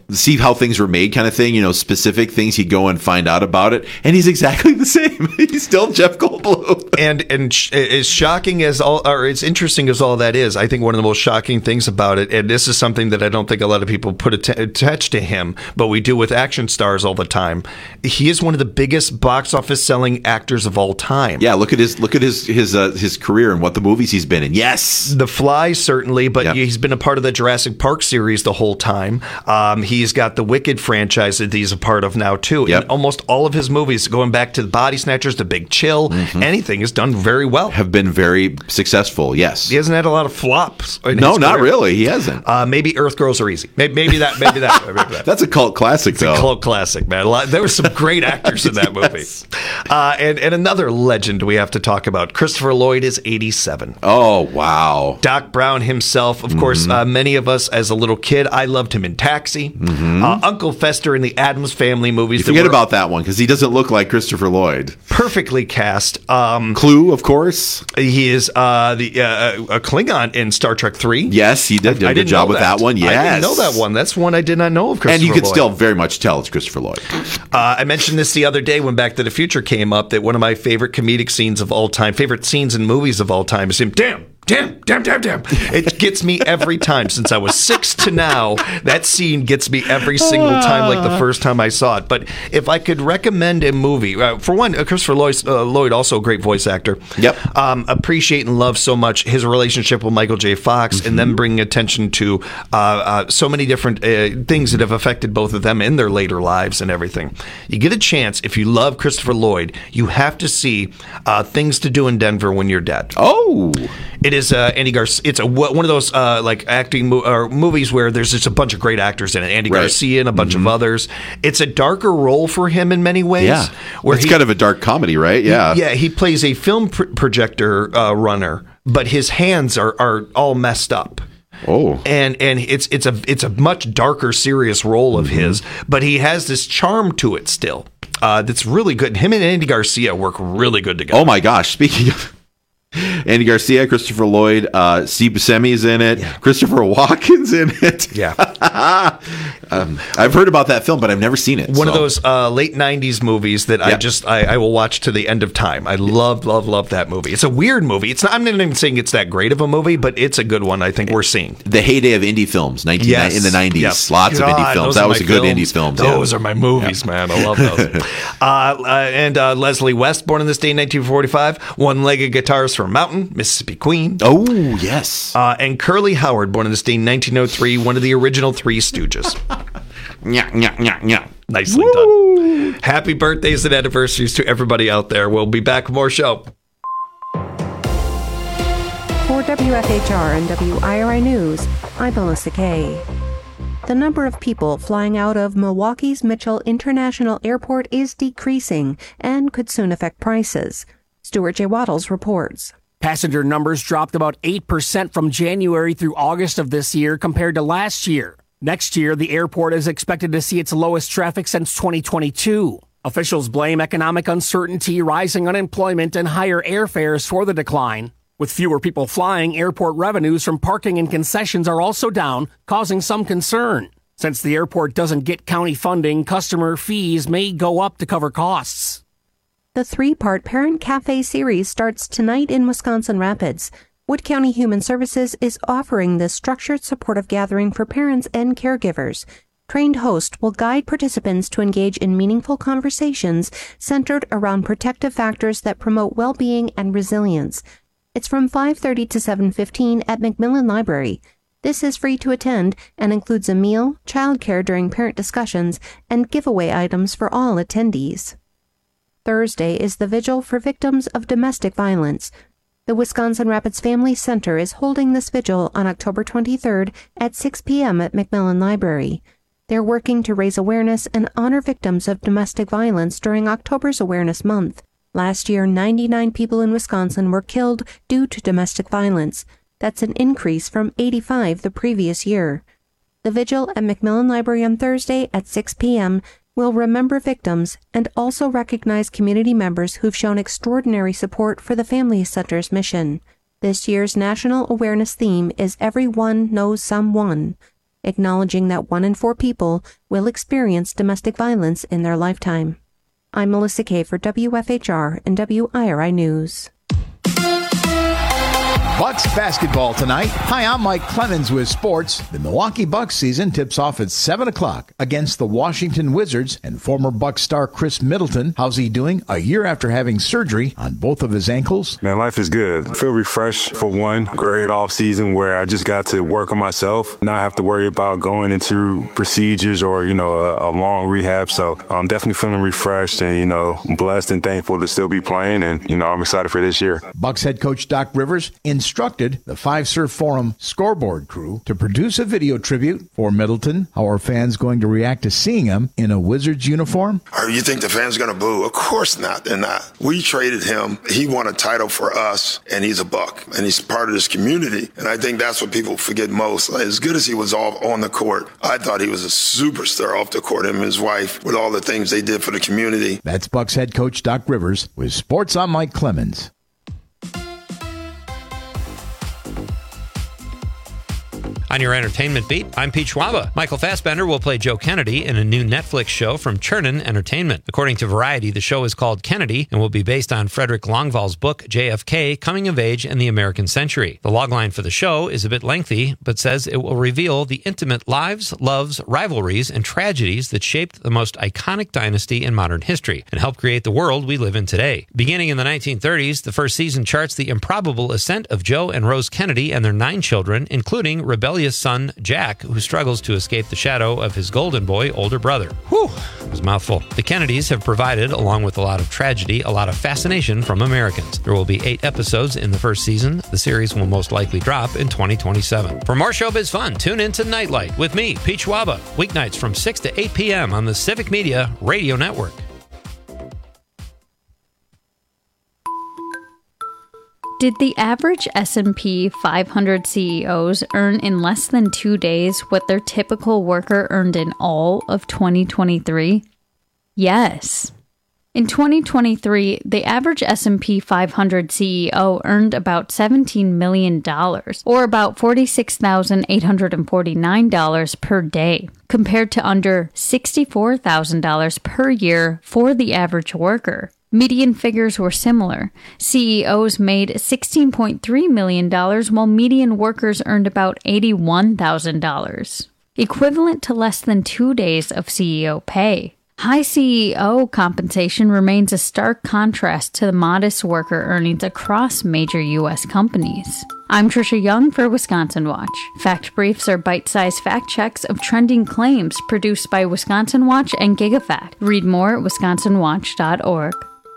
see how things were made kind of thing, you know, specific things. He'd go and find out about it. And he's exactly the same. He's still Jeff Goldblum. And and sh- as shocking as all, or as interesting as all that is, I think one of the most shocking things about it, and this is something that I don't think a lot of people put att- attached to him, but we do with action stars all the time. He is one of the biggest box office selling actors of all time. Yeah, look at his look at his his uh, his career and what the movies he's been in. Yes, The Fly certainly, but Yep. he's been a part of the Jurassic Park series the whole time. Um, he's got the Wicked franchise that he's a part of now too. Yep. And almost all of his movies, going back to the Body Snatchers, The Big Chill, anything is done very well. Have been very successful. Yes, He hasn't had a lot of flops. in no, his not career. really. He hasn't. Uh, maybe Earth Girls Are Easy. Maybe, maybe that. Maybe that. Maybe that. That's a cult classic, It's though. a cult classic, man. A lot, there were some great actors in that movie. Uh, and, and another legend we have to talk about. Christopher Lloyd is eighty-seven. Oh, wow. Doc Brown himself, of course, uh, many of us as a little kid, I loved him in Taxi. Uh, Uncle Fester in the Addams Family movies. You that forget were about that one because he doesn't look like Christopher Lloyd. perfectly cast. Um, Clue, of course. he is uh, the uh, a Klingon in Star Trek three. Yes, he did, did I a good didn't job know with that, one. Yes. I didn't know that one. That's one I did not know of Christopher And you could Lloyd. still very much tell it's Christopher Lloyd. Uh, I mentioned this the other day when Back to the Future came up, that one of my favorite comedic scenes of all time, favorite scenes in movies of all time is him, damn, damn, damn, damn, damn. It gets me every time. Since I was six to now, that scene gets me every single time like the first time I saw it. But if I could recommend a movie, uh, for one, uh, Christopher Lloyd, uh, Lloyd, also a great voice actor. Yep. Um, appreciate and love so much his relationship with Michael J. Fox, and then bringing attention to uh, uh, so many different uh, things that have affected both of them in their later lives and everything. You get a chance, if you love Christopher Lloyd, you have to see uh, Things to Do in Denver When You're Dead. Oh. It is uh, Andy Garcia. It's a, one of those uh, like acting mo- or movies where there's just a bunch of great actors in it. Andy Right. Garcia and a bunch of others. It's a darker role for him in many ways. Yeah. where It's he- kind of a dark comedy, right? Yeah. yeah, he plays a film pr- projector uh, runner, but his hands are, are all messed up. Oh, and and it's it's a it's a much darker, serious role of his, but he has this charm to it still. Uh, that's really good. Him and Andy Garcia work really good together. Oh my gosh! Speaking of Andy Garcia, Christopher Lloyd, uh, Steve Buscemi's in it. Christopher Walken's in it. Yeah. um, I've heard about that film, but I've never seen it. One so. of those uh, late nineties movies that I Yeah. just I, I will watch to the end of time. I love love love that movie. It's a weird movie. It's not, I'm not even saying it's that great of a movie, but it's a good one. I think we're seeing The heyday of indie films, nineteen Yes. in the nineties. Yep. Lots God, of indie films. those That are was my a good films. indie film. Those yeah. are my movies, man. I love those. uh, uh, and uh, Leslie West, born on this day in nineteen forty-five, one-legged guitarist from Mountain, Mississippi Queen. Oh, yes. Uh, and Curly Howard, born on this day in nineteen oh three, one of the original Three Stooges. Nya, nya, nya, nya. Nicely Woo! done. Happy birthdays and anniversaries to everybody out there. We'll be back with more show. For W F H R and W I R I News, I'm Melissa Kay. The number of people flying out of Milwaukee's Mitchell International Airport is decreasing and could soon affect prices. Stuart J. Waddles reports. Passenger numbers dropped about eight percent from January through August of this year compared to last year. Next year, the airport is expected to see its lowest traffic since twenty twenty-two. Officials blame economic uncertainty, rising unemployment, and higher airfares for the decline. With fewer people flying, airport revenues from parking and concessions are also down, causing some concern. Since the airport doesn't get county funding, customer fees may go up to cover costs. The three-part Parent Cafe series starts tonight in Wisconsin Rapids. Wood County Human Services is offering this structured supportive gathering for parents and caregivers. Trained hosts will guide participants to engage in meaningful conversations centered around protective factors that promote well-being and resilience. It's from five thirty to seven fifteen at Macmillan Library. This is free to attend and includes a meal, childcare during parent discussions, and giveaway items for all attendees. Thursday is the Vigil for Victims of Domestic Violence. The Wisconsin Rapids Family Center is holding this vigil on October twenty-third at six p.m. at Macmillan Library. They're working to raise awareness and honor victims of domestic violence during October's Awareness Month. Last year, ninety-nine people in Wisconsin were killed due to domestic violence. That's an increase from eighty-five the previous year. The vigil at Macmillan Library on Thursday at six p.m. will remember victims and also recognize community members who've shown extraordinary support for the Family Center's mission. This year's national awareness theme is Everyone Knows Someone. acknowledging that one in four people will experience domestic violence in their lifetime. I'm Melissa Kay for W F H R and W I R I News. Bucks basketball tonight. Hi, I'm Mike Clemens with sports. The Milwaukee Bucks season tips off at seven o'clock against the Washington Wizards and former Bucks star Chris Middleton. How's he doing a year after having surgery on both of his ankles? Man, life is good. I feel refreshed for one. Great off season where I just got to work on myself, not have to worry about going into procedures or, you know, a, a long rehab. So I'm definitely feeling refreshed and, you know, blessed and thankful to still be playing. And, you know, I'm excited for this year. Bucks head coach Doc Rivers instructed the Five Surf Forum scoreboard crew to produce a video tribute for Middleton. How are fans going to react to seeing him in a Wizards uniform? Or you think the fans are going to boo? Of course not. They're not. We traded him. He won a title for us, and he's a Buck, and he's part of this community. And I think that's what people forget most. Like, as good as he was off on the court, I thought he was a superstar off the court, him and his wife, with all the things they did for the community. That's Bucks head coach Doc Rivers with Sports. I'm Mike Clemens. On your entertainment beat, I'm Pete Schwaba. Michael Fassbender will play Joe Kennedy in a new Netflix show from Chernin Entertainment. According to Variety, the show is called Kennedy and will be based on Frederick Longvall's book J F K, Coming of Age in the American Century. The logline for the show is a bit lengthy, but says it will reveal the intimate lives, loves, rivalries, and tragedies that shaped the most iconic dynasty in modern history and helped create the world we live in today. Beginning in the nineteen thirties, the first season charts the improbable ascent of Joe and Rose Kennedy and their nine children, including rebellious son Jack, who struggles to escape the shadow of his golden boy older brother. Whew, it was a mouthful. The Kennedys have provided, along with a lot of tragedy, a lot of fascination from Americans. There will be eight episodes in the first season. The series will most likely drop in twenty twenty-seven. For more showbiz fun, tune in to Nightlight with me, Pete Schwaba, weeknights from six to eight p.m. on the Civic Media Radio Network. Did the average S and P five hundred C E Os earn in less than two days what their typical worker earned in all of twenty twenty-three? Yes. In twenty twenty-three, the average S and P five hundred C E O earned about seventeen million dollars, or about forty-six thousand eight hundred forty-nine dollars per day, compared to under sixty-four thousand dollars per year for the average worker. Median figures were similar. C E Os made sixteen point three million dollars, while median workers earned about eighty-one thousand dollars, equivalent to less than two days of C E O pay. High C E O compensation remains a stark contrast to the modest worker earnings across major U S companies. I'm Trisha Young for Wisconsin Watch. Fact Briefs are bite-sized fact checks of trending claims produced by Wisconsin Watch and GigaFact. Read more at wisconsin watch dot org.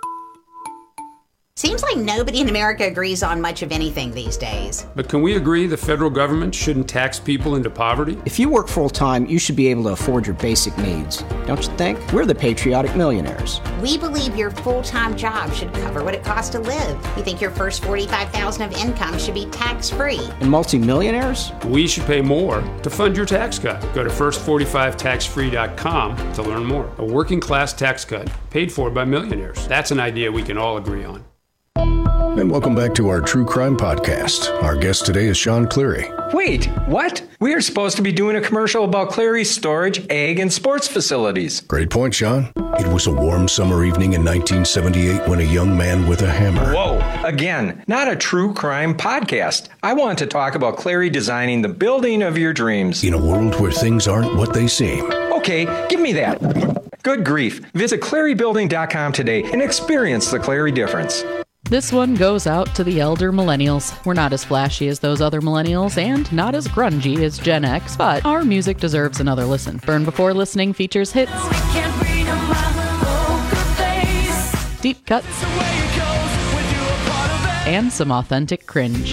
Seems like nobody in America agrees on much of anything these days. But can we agree the federal government shouldn't tax people into poverty? If you work full-time, you should be able to afford your basic needs. Don't you think? We're the patriotic millionaires. We believe your full-time job should cover what it costs to live. You think your first forty-five thousand dollars of income should be tax-free. And multimillionaires? We should pay more to fund your tax cut. Go to first forty-five tax free dot com to learn more. A working-class tax cut paid for by millionaires. That's an idea we can all agree on. And welcome back to our True Crime Podcast. Our guest today is Sean Cleary. Wait, what? We are supposed to be doing a commercial about Cleary's storage, egg, and sports facilities. Great point, Sean. It was a warm summer evening in nineteen seventy-eight when a young man with a hammer... Whoa, again, not a true crime podcast. I want to talk about Cleary designing the building of your dreams. In a world where things aren't what they seem. Okay, give me that. Good grief. Visit Cleary Building dot com today and experience the Cleary difference. This one goes out to the elder millennials. We're not as flashy as those other millennials and not as grungy as Gen X, but our music deserves another listen. Burn Before Listening features hits, deep cuts, and some authentic cringe.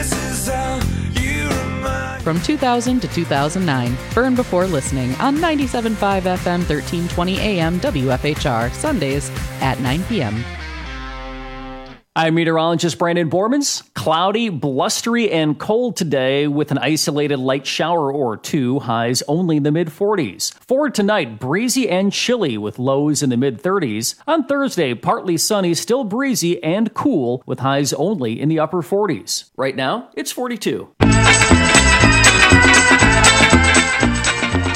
From two thousand to two thousand nine, Burn Before Listening on ninety-seven point five F M, thirteen twenty A M, W F H R, Sundays at nine p.m. I'm meteorologist Brandon Bormans. Cloudy, blustery, and cold today with an isolated light shower or two, highs only in the mid forties. For tonight, breezy and chilly with lows in the mid thirties. On Thursday, partly sunny, still breezy and cool with highs only in the upper forties. Right now, it's forty-two.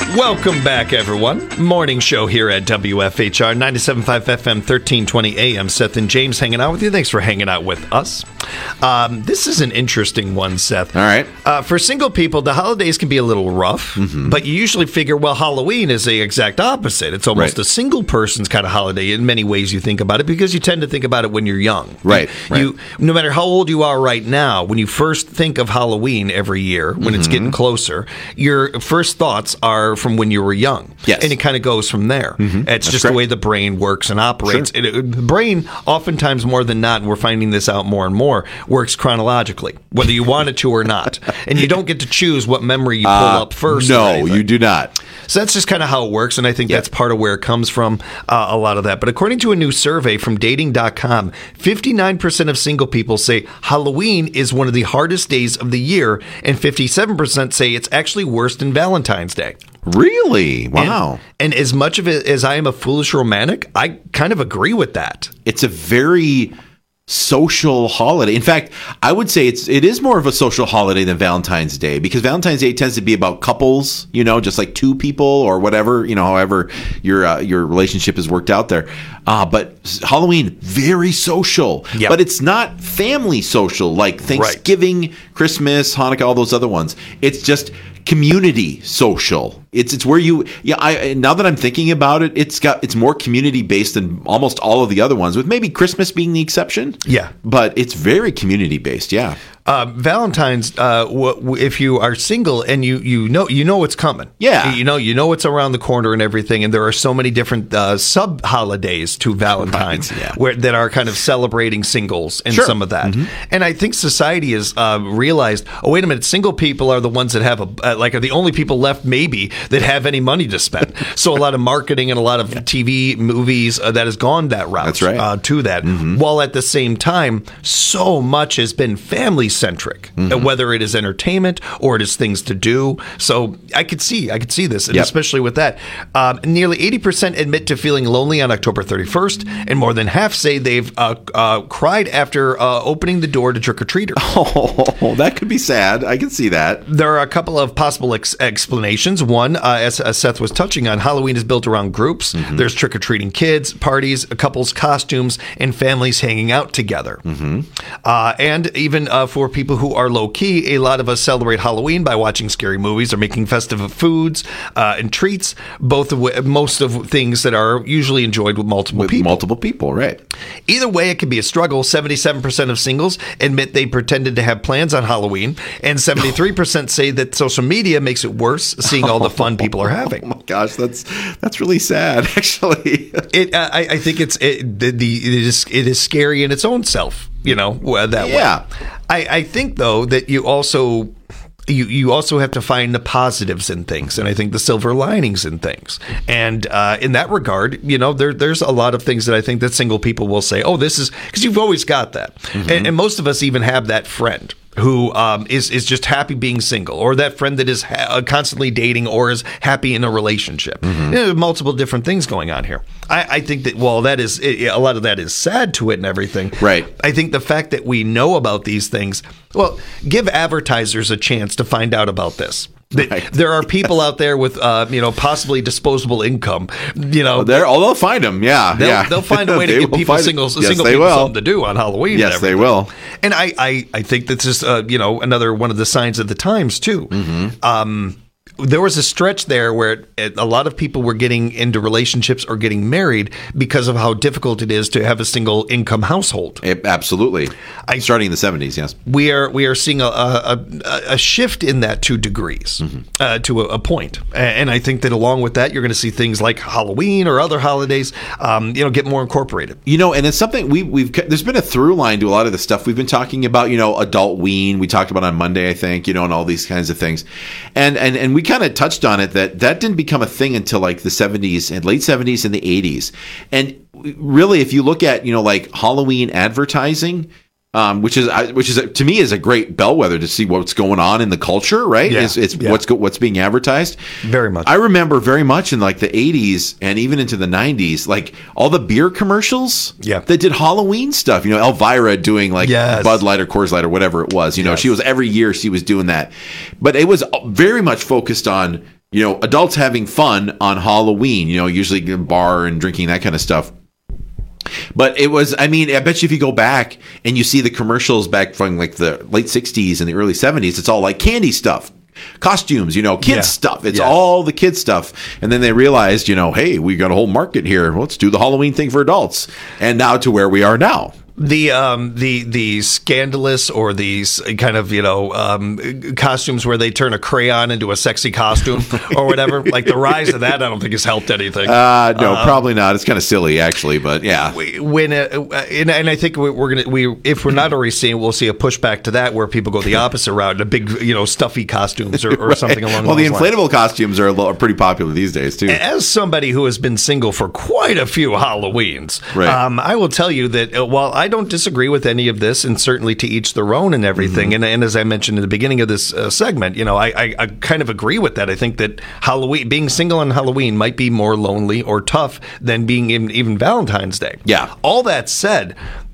Welcome back, everyone. Morning show here at W F H R ninety-seven point five F M, thirteen twenty A M. Seth and James hanging out with you. Thanks for hanging out with us. Um, this is an interesting one, Seth. All right. Uh, for single people, the holidays can be a little rough, Mm-hmm. but you usually figure, well, Halloween is the exact opposite. It's almost Right. a single person's kind of holiday in many ways you think about it, because you tend to think about it when you're young. Right, You, right. you no matter how old you are right now, when you first think of Halloween every year, when it's Mm-hmm. getting closer, your first thoughts are from when you were young. Yes. And it kind of goes from there. Mhm. It's That's just correct. the way the brain works and operates. Sure. It, it- the brain, oftentimes more than not, and we're finding this out more and more, works chronologically, whether you want it to or not. And you don't get to choose what memory you pull Uh, up first. or No, anything. you do not. So that's just kind of how it works, and I think Yeah. that's part of where it comes from, uh, a lot of that. But according to a new survey from dating dot com, fifty-nine percent of single people say Halloween is one of the hardest days of the year, and fifty-seven percent say it's actually worse than Valentine's Day. Really? Wow. And, and as much of it as I am a foolish romantic, I kind of agree with that. It's a very social holiday. In fact, I would say it's it is more of a social holiday than Valentine's Day, because Valentine's Day tends to be about couples, you know, just like two people or whatever, you know, however your uh, your relationship is worked out there. Uh, but Halloween, very social, Yep. but it's not family social like Thanksgiving, Christmas, Hanukkah, all those other ones. It's just community social. It's it's where you yeah. I now that I'm thinking about it, it's got it's more community based than almost all of the other ones, with maybe Christmas being the exception. Yeah. But it's very community based. Yeah. Uh, Valentine's, uh, w- w- if you are single and you you know you know what's coming, Yeah. you know you know what's around the corner and everything, and there are so many different uh, sub holidays to Valentine's, Right, yeah. where that are kind of celebrating singles and Sure. some of that. Mhm. And I think society has uh, realized, oh wait a minute, single people are the ones that have a uh, like are the only people left maybe that have any money to spend. So a lot of marketing and a lot of T V movies uh, that has gone that route. That's right. Uh, to that, while at the same time, so much has been family centric, Mm-hmm. whether it is entertainment or it is things to do. So I could see, I could see this, and Yep. especially with that. Um, nearly eighty percent admit to feeling lonely on October thirty-first, and more than half say they've uh, uh, cried after uh, opening the door to trick or treaters. Oh, that could be sad. I can see that. There are a couple of possible ex- explanations. One, uh, as, as Seth was touching on, Halloween is built around groups. Mm-hmm. There's trick-or-treating kids, parties, couples' costumes, and families hanging out together. Mm-hmm. Uh, and even uh, for people who are low-key, a lot of us celebrate Halloween by watching scary movies or making festive foods uh, and treats, both of w- most of things that are usually enjoyed with multiple With people. multiple people, right? Either way, it can be a struggle. seventy-seven percent of singles admit they pretended to have plans on Halloween, and seventy-three percent say that social media makes it worse, seeing all the fun people are having. Oh my gosh, that's that's really sad, actually. It, uh, I, I think it's it, the, the it is it is scary in its own self, you know, uh, that Yeah. way. I, I think though that you also. You, you also have to find the positives in things, and I think the silver linings in things. And uh, in that regard, you know, there there's a lot of things that I think that single people will say, oh, this is because you've always got that. Mm-hmm. And, and most of us even have that friend who um, is, is just happy being single, or that friend that is ha- constantly dating or is happy in a relationship. Mm-hmm. There are multiple different things going on here. I, I think that while that is, it, a lot of that is sad to it and everything. Right. I think the fact that we know about these things, well, give advertisers a chance to find out about this. That Right. There are people out there with, uh, you know, possibly disposable income. You know, They're, oh, they'll find them. Yeah, they'll, yeah. thll find a way to They give will people find- single, yes, single they people will. something to do on Halloween. Yes, and they everything. will. And I, I, I think that's just, uh, you know, another one of the signs of the times too. Mm-hmm. Um, there was a stretch there where it, a lot of people were getting into relationships or getting married because of how difficult it is to have a single income household. It- absolutely. I- Starting in the seventies, yes. We are we are seeing a a, a, a shift in that to degrees, Mm-hmm. uh, to a, a point. And I think that along with that, you're going to see things like Halloween or other holidays, um, you know, get more incorporated. You know, and it's something we, we've, there's been a through line to a lot of the stuff we've been talking about, you know, adult ween, we talked about on Monday, I think, you know, and all these kinds of things. And, and, and we kind of touched on it that that didn't become a thing until like the seventies and late seventies and the eighties. And really, if you look at, you know, like Halloween advertising, Um, which is which is to me is a great bellwether to see what's going on in the culture, right? Yeah, It's, it's yeah. what's go, what's being advertised. Very much. I remember very much in like the eighties and even into the nineties, like all the beer commercials Yeah. that did Halloween stuff. You know, Elvira doing like Yes. Bud Light or Coors Light or whatever it was. You know, Yes. she was every year she was doing that, but it was very much focused on you know, adults having fun on Halloween, you know, usually bar and drinking, that kind of stuff. But it was, I mean, I bet you if you go back and you see the commercials back from like the late sixties and the early seventies, it's all like candy stuff, costumes, you know, kids Yeah. stuff. It's Yes. all the kids stuff. And then they realized, you know, hey, we got a whole market here. Let's do the Halloween thing for adults. And now to where we are now. The um the the scandalous or these kind of, you know, um costumes where they turn a crayon into a sexy costume or whatever, like the rise of that, I don't think has helped anything. Uh, no, Um, probably not. It's kind of silly, actually, but yeah. When uh, and, and I think we- we're gonna we if we're not already seeing, we'll see a pushback to that where people go the opposite route, a big, you know, stuffy costumes or, or Right. something along Well, those the lines. inflatable costumes are, a lo- are pretty popular these days, too. As somebody who has been single for quite a few Halloweens, Right. um, I will tell you that uh, while I don't disagree with any of this, and certainly to each their own and everything, Mm-hmm. and, and as I mentioned in the beginning of this uh, segment, you know, I, I, I kind of agree with that. I think that Halloween, being single on Halloween might be more lonely or tough than being in, even Valentine's Day. Yeah. All that said,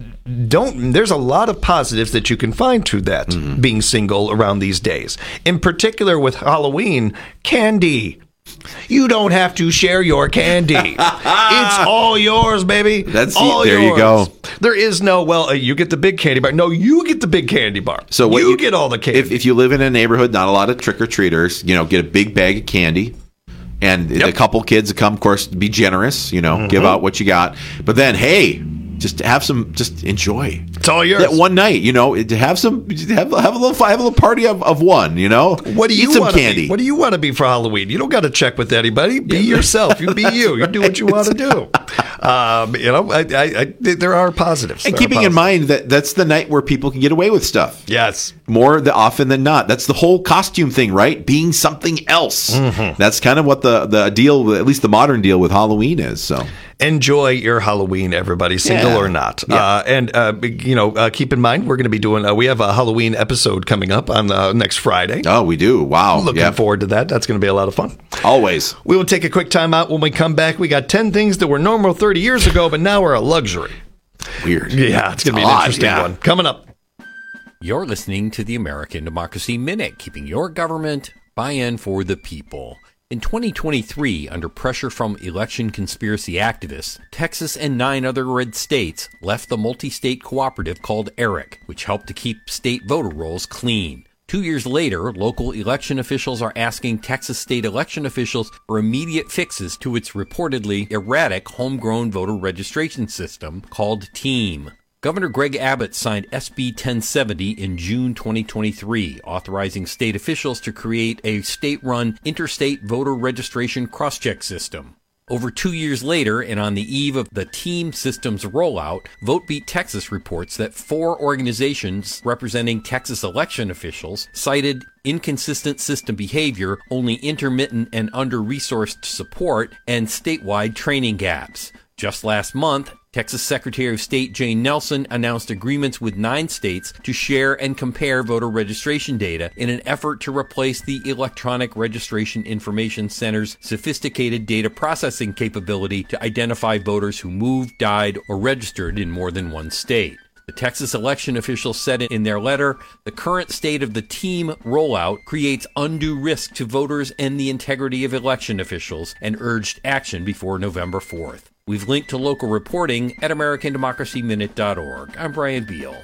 don't there's a lot of positives that you can find to that Mm-hmm. being single around these days. In particular with Halloween, candy. You don't have to share your candy. It's all yours, baby. That's all there yours. you go. There is no, well, uh, you get the big candy bar. No, you get the big candy bar. So what you, get all the candy. If, if you live in a neighborhood, not a lot of trick or treaters, you know, get a big bag of candy, and a couple kids that come, of course, be generous. You know, Mm-hmm. give out what you got. But then, hey, just have some, just enjoy. It's all yours. That one night, you know, it- have some, have, have a little, have a little party of, of one. You know, What do you eat some want to candy? be? What do you want to be for Halloween? You don't got to check with anybody. Be yourself. You be you. You do what you want to do. Um, you know, I, I, I, there are positives. And There are keeping in positives. mind that that's the night where people can get away with stuff. Yes. More the, often than not. That's the whole costume thing, right? Being something else. Mm-hmm. That's kind of what the, the deal, at least the modern deal with Halloween is. So Enjoy your Halloween, everybody, single Yeah. or not. Yeah. Uh, and, uh, you know, uh, keep in mind, we're going to be doing, uh, we have a Halloween episode coming up on uh, next Friday. Oh, we do. Wow. Looking Yeah. forward to that. That's going to be a lot of fun. Always. We will take a quick time out. When we come back, we got ten things that were normal thirty years ago, but now are a luxury. Weird. Yeah, it's going to be an Odd, interesting yeah. one. Coming up. You're listening to the American Democracy Minute, keeping your government buy-in for the people. In twenty twenty-three, under pressure from election conspiracy activists, Texas and nine other red states left the multi-state cooperative called ERIC, which helped to keep state voter rolls clean. Two years later, local election officials are asking Texas state election officials for immediate fixes to its reportedly erratic homegrown voter registration system called TEAM. Governor Greg Abbott signed S B ten seventy in June twenty twenty-three, authorizing state officials to create a state-run interstate voter registration cross-check system. Over two years later, and on the eve of the TEAM system's rollout, VoteBeat Texas reports that four organizations representing Texas election officials cited inconsistent system behavior, only intermittent and under-resourced support, and statewide training gaps. Just last month, Texas Secretary of State Jane Nelson announced agreements with nine states to share and compare voter registration data in an effort to replace the Electronic Registration Information Center's sophisticated data processing capability to identify voters who moved, died, or registered in more than one state. The Texas election officials said in their letter, the current state of the TEAM rollout creates undue risk to voters and the integrity of election officials, and urged action before November fourth. We've linked to local reporting at American Democracy Minute dot org. I'm Brian Beal.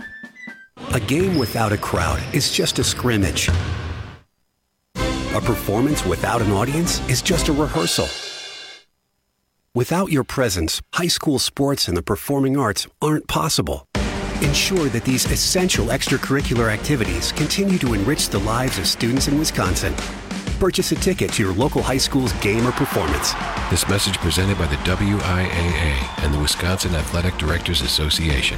A game without a crowd is just a scrimmage. A performance without an audience is just a rehearsal. Without your presence, high school sports and the performing arts aren't possible. Ensure that these essential extracurricular activities continue to enrich the lives of students in Wisconsin. Purchase a ticket to your local high school's game or performance. This message presented by the W I A A and the Wisconsin Athletic Directors Association.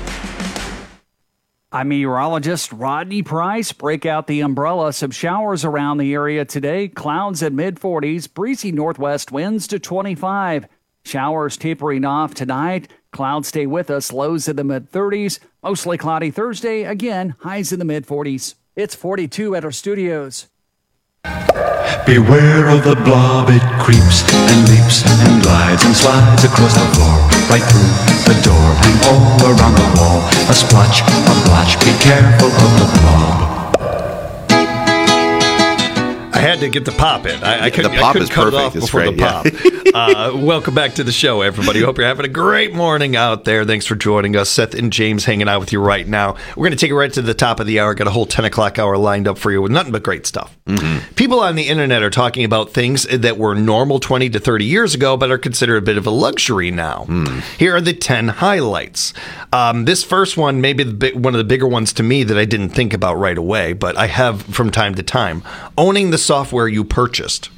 I'm meteorologist Rodney Price. Break out the umbrella. Some showers around the area today. Clouds at mid forties. Breezy northwest winds to twenty-five. Showers tapering off tonight. Clouds stay with us. Lows in the mid thirties. Mostly cloudy Thursday. Again, highs in the mid forties. It's forty-two at our studios. Beware of the blob, it creeps and leaps and glides and slides across the floor, right through the door and all around the wall. A splotch, a blotch, be careful of the blob. I had to get the pop in. I, I couldn't, the pop I couldn't is cut perfect. it off It's before great, the pop. uh, welcome back to the show, everybody. Hope you're having a great morning out there. Thanks for joining us. Seth and James hanging out with you right now. We're going to take it right to the top of the hour. Got a whole ten o'clock hour lined up for you with nothing but great stuff. Mm-hmm. People on the internet are talking about things that were normal twenty to thirty years ago, but are considered a bit of a luxury now. Mm. Here are the ten highlights. Um, this first one, maybe the big, one of the bigger ones to me that I didn't think about right away, but I have from time to time. Owning the software you purchased.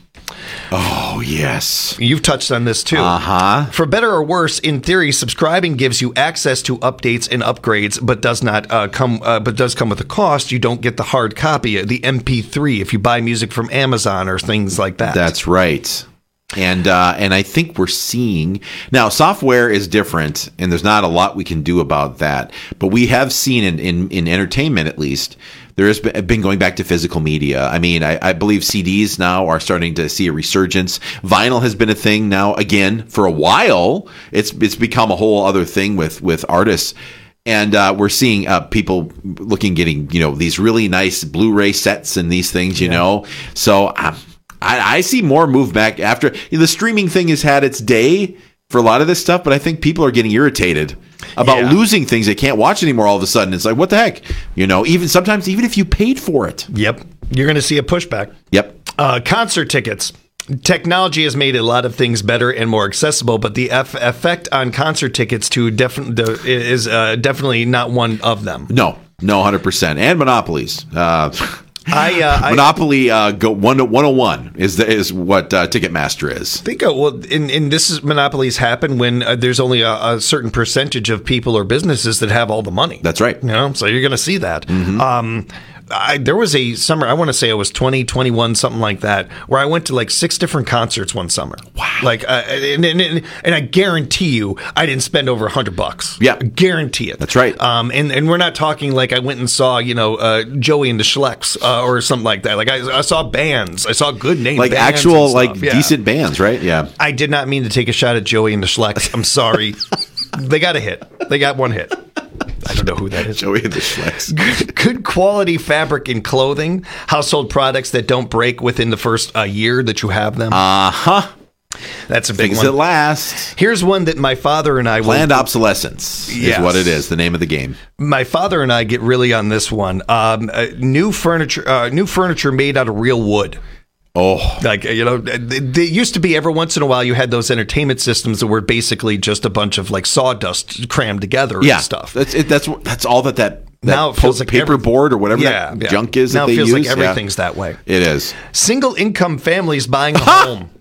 Oh, yes. You've touched on this too. Uh-huh. For better or worse, in theory, subscribing gives you access to updates and upgrades, but does not uh, come uh, but does come with a cost. You don't get the hard copy, the M P three, if you buy music from Amazon or things like that. That's right. And uh, and I think we're seeing now software is different, and there's not a lot we can do about that. But we have seen in, in, in entertainment, at least, there has been going back to physical media. I mean, I, I believe C Ds now are starting to see a resurgence. Vinyl has been a thing now again for a while. It's it's become a whole other thing with with artists. And uh, we're seeing uh, people looking, getting, you know, these really nice Blu-ray sets and these things, you yeah. know. So um, I, I see more move back after you know, the streaming thing has had its day for a lot of this stuff, but I think people are getting irritated about yeah. losing things they can't watch anymore all of a sudden. It's like, what the heck? You know, even sometimes even if you paid for it. Yep. You're going to see a pushback. Yep. Uh, concert tickets. Technology has made a lot of things better and more accessible, but the eff- effect on concert tickets to def- the, is uh, definitely not one of them. No, no, one hundred percent. And monopolies. Uh, I, uh, Monopoly uh, go one to one oh one is the, is what uh, Ticketmaster is. Think of, well, and, and this is monopolies happen when uh, there's only a, a certain percentage of people or businesses that have all the money. That's right. You know, so you're going to see that. Mm-hmm. Um, I, there was a summer, I want to say it was twenty twenty-one, something like that, where I went to like six different concerts one summer. Wow. Like, uh, and, and, and, and I guarantee you, I didn't spend over a hundred bucks. Yeah. I guarantee it. That's right. Um, and, and we're not talking like I went and saw, you know, uh, Joey and the Schlecks uh, or something like that. Like I, I saw bands. I saw good name like bands. actual, like yeah. decent bands, right? Yeah. I did not mean to take a shot at Joey and the Schlecks. I'm sorry. They got a hit. They got one hit. I don't know who that is. Joey and the Schlecks. Good, good quality fabric and clothing. Household products that don't break within the first uh, year that you have them. Uh-huh. That's a big Things one. that last. Here's one that my father and I... Planned will, obsolescence yes. is what it is, the name of the game. My father and I get really on this one. Um, uh, new furniture uh, new furniture made out of real wood. Oh. Like, you know, they used to be every once in a while you had those entertainment systems that were basically just a bunch of like sawdust crammed together yeah. and stuff. That's it, that's that's all that that, that now it feels like paper every, board or whatever yeah, that yeah. junk is now that it they feels use. like everything's yeah. that way. It is. Single income families buying a home.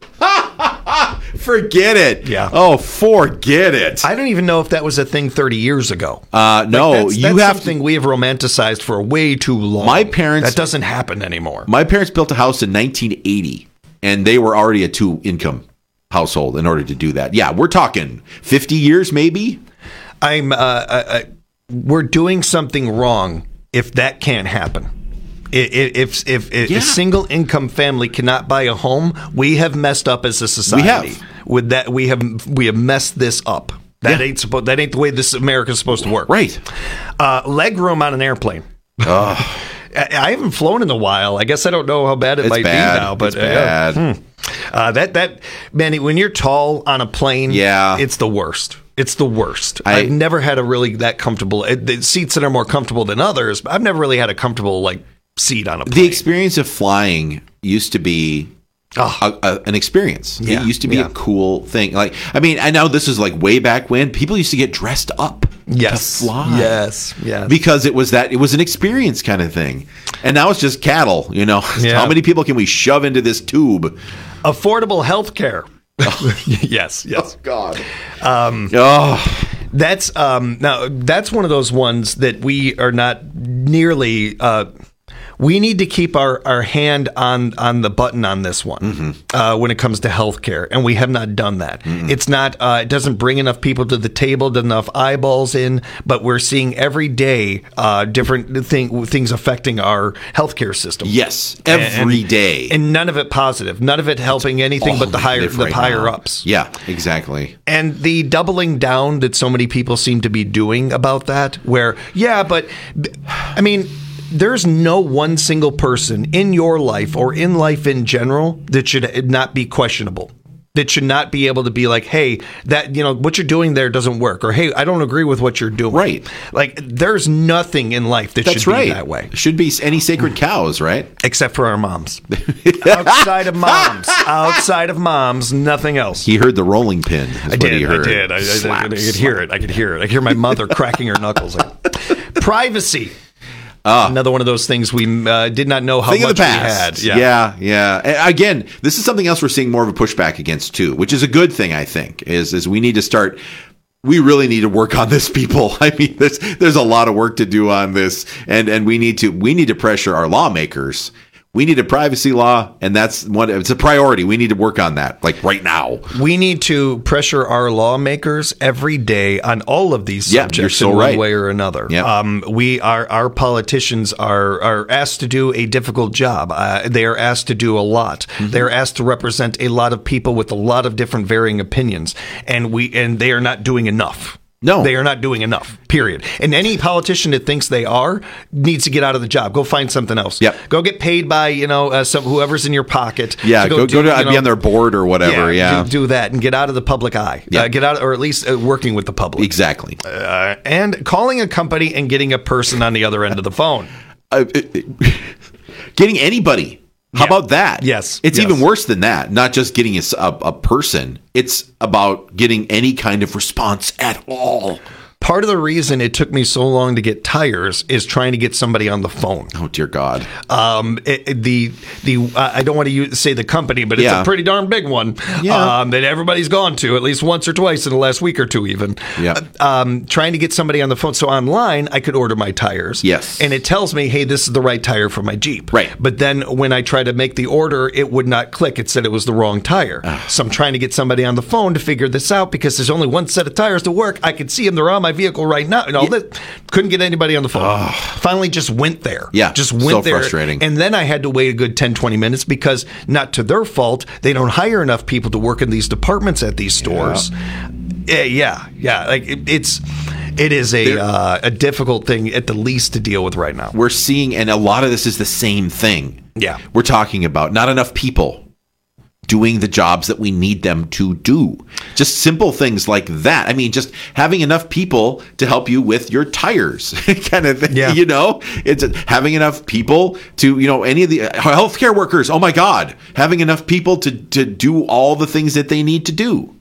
Forget it. Yeah. Oh, forget it. I don't even know if that was a thing thirty years ago. Uh, no, like that's, you that's have something to, we have romanticized for way too long. My parents. That doesn't happen anymore. My parents built a house in nineteen eighty, and they were already a two-income household in order to do that. Yeah, we're talking fifty years, maybe. I'm. Uh, uh, we're doing something wrong if that can't happen. If if, if yeah. a single income family cannot buy a home, we have messed up as a society. We have. With that, we have we have messed this up. That yeah. ain't supposed. That ain't the way this America is supposed to work. Right. Uh, leg room on an airplane. Oh. I haven't flown in a while. I guess I don't know how bad it it's might bad. be now. But it's bad. Uh, hmm. uh, that that man, when you're tall on a plane, yeah. it's the worst. It's the worst. I, I've never had a really that comfortable. It, the seats that are more comfortable than others. But I've never really had a comfortable like seat on a plane. The experience of flying used to be oh. a, a, an experience. Yeah. It used to be yeah. a cool thing. Like, I mean, I know this is like way back when people used to get dressed up yes. to fly. Yes, yes. Because it was that it was an experience kind of thing. And now it's just cattle, you know. Yeah. How many people can we shove into this tube? Affordable health care. yes, yes. Oh, God. Um, oh. That's um, now that's one of those ones that we are not nearly. Uh, we need to keep our, our hand on, on the button on this one mm-hmm. uh, when it comes to healthcare, and we have not done that. Mm-hmm. It's not. Uh, it doesn't bring enough people to the table, doesn't enough eyeballs in. But we're seeing every day uh, different thing, things affecting our healthcare system. Yes, every and, day, and none of it positive. None of it helping anything oh, but the higher the right higher now. ups. Yeah, exactly. And the doubling down that so many people seem to be doing about that, where yeah, but I mean. there's no one single person in your life or in life in general that should not be questionable. That should not be able to be like, hey, that, you know, what you're doing there doesn't work. Or, hey, I don't agree with what you're doing. Right. Like, there's nothing in life that That's should right. be that way. Should be any sacred cows, right? Except for our moms. Outside of moms. Outside of moms, nothing else. He heard the rolling pin. I did. I did. I, I, I, I could hear it. I could hear it. I could hear my mother cracking her knuckles. Privacy. Uh, Another one of those things we uh, did not know how Thing much of the past. we had. Yeah. yeah, yeah. And again, this is something else we're seeing more of a pushback against too, which is a good thing. I think is is we need to start. We really need to work on this, people. I mean, there's there's a lot of work to do on this, and and we need to we need to pressure our lawmakers. We need a privacy law, and that's one. It's a priority. We need to work on that, like right now. We need to pressure our lawmakers every day on all of these Yeah, subjects you're so in one right. way or another. Yep. Um, we are our politicians are are asked to do a difficult job. Uh, they are asked to do a lot. Mm-hmm. They are asked to represent a lot of people with a lot of different varying opinions, and we and they are not doing enough. No. They are not doing enough, period. And any politician that thinks they are needs to get out of the job. Go find something else. Yep. Go get paid by, you know, uh, some whoever's in your pocket. Yeah, to go go, do, to you be know, on their board or whatever. Yeah, Do, do that and get out of the public eye. Yeah. Uh, get out, or at least uh, working with the public. Exactly. Uh, and calling a company and getting a person on the other end of the phone. Uh, it, it, getting anybody. How Yeah. about that? Yes. It's Yes. even worse than that. Not just getting a, a, a person. It's about getting any kind of response at all. Part of the reason it took me so long to get tires is trying to get somebody on the phone. Oh dear God! Um, it, it- the the uh, I don't want to use, say the company, but it's Yeah. a pretty darn big one. Yeah. Um, that everybody's gone to at least once or twice in the last week or two, even. Yeah. Uh, um, trying to get somebody on the phone. So online, I could order my tires. Yes. And it tells me, hey, this is the right tire for my Jeep. Right. But then when I try to make the order, it would not click. It said it was the wrong tire. So I'm trying to get somebody on the phone to figure this out because there's only one set of tires to work. I can see them. They're on my vehicle right now. And all that. Couldn't get anybody on the phone. Finally just went there. Yeah, Just went so there. frustrating. And then I had to wait a good ten, twenty minutes because, not to their fault, they don't hire enough people to work in these departments at these stores. Yeah, yeah. yeah. Like it, it's it is a There- uh, a difficult thing at the least to deal with right now. We're seeing, and a lot of this is the same thing. Yeah. We're talking about not enough people doing the jobs that we need them to do. Just simple things like that. I mean, just having enough people to help you with your tires kind of thing, Yeah. you know? It's having enough people to, you know, any of the healthcare workers. Oh my God. Having enough people to, to do all the things that they need to do.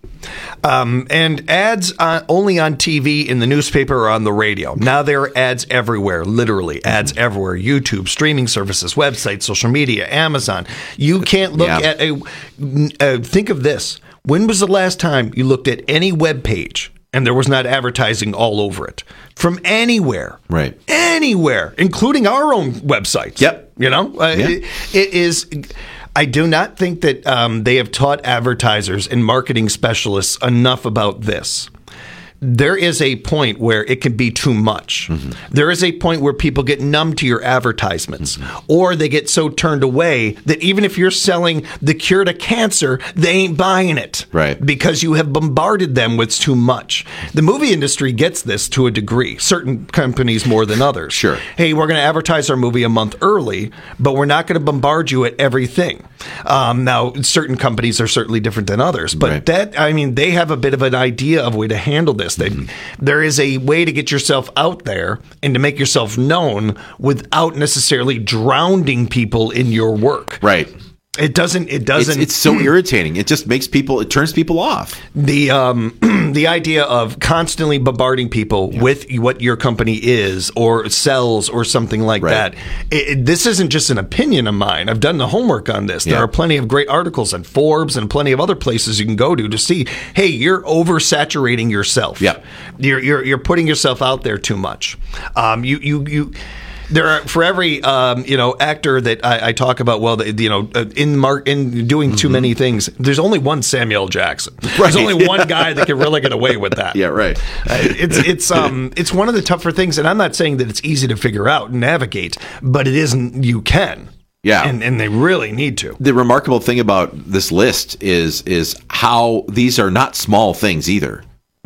Um, and ads on, only on T V, in the newspaper, or on the radio. Now there are ads everywhere, literally ads everywhere. YouTube, streaming services, websites, social media, Amazon. You can't look Yeah. at a. Uh, think of this. When was the last time you looked at any web page and there was not advertising all over it? From anywhere. Right. Anywhere, including our own websites. Yep. You know, uh, Yeah. it, it is. I do not think that um, they have taught advertisers and marketing specialists enough about this. There is a point where it can be too much. Mm-hmm. There is a point where people get numb to your advertisements, Mm-hmm. or they get so turned away that even if you're selling the cure to cancer, they ain't buying it. Right. Because you have bombarded them with too much. The movie industry gets this to a degree, certain companies more than others. Sure. Hey, we're going to advertise our movie a month early, but we're not going to bombard you at everything. Um, now, certain companies are certainly different than others, but Right. that, I mean, they have a bit of an idea of a way to handle this. They, Mm-hmm. There is a way to get yourself out there and to make yourself known without necessarily drowning people in your work. Right. It doesn't. It It's, doesn't. it's so irritating. It just makes people, it turns people off. the um, the idea of constantly bombarding people with what your company is or sells or something like Right. that. It, it- this isn't just an opinion of mine. I've done the homework on this. There Yeah. are plenty of great articles on Forbes and plenty of other places you can go to to see. Hey, you're oversaturating yourself. Yeah. you're you're you're putting yourself out there too much. Um, you you you. There are, for every um, you know actor that I, I talk about, well, the, you know, uh, in mar- in doing too many things, there's only one Samuel L. Jackson. There's Right. only one guy that can really get away with that. Yeah, right. Uh, it's it's um it's one of the tougher things, and I'm not saying that it's easy to figure out and navigate, but it isn't. You can. Yeah. and and they really need to. The remarkable thing about this list is is how these are not small things either.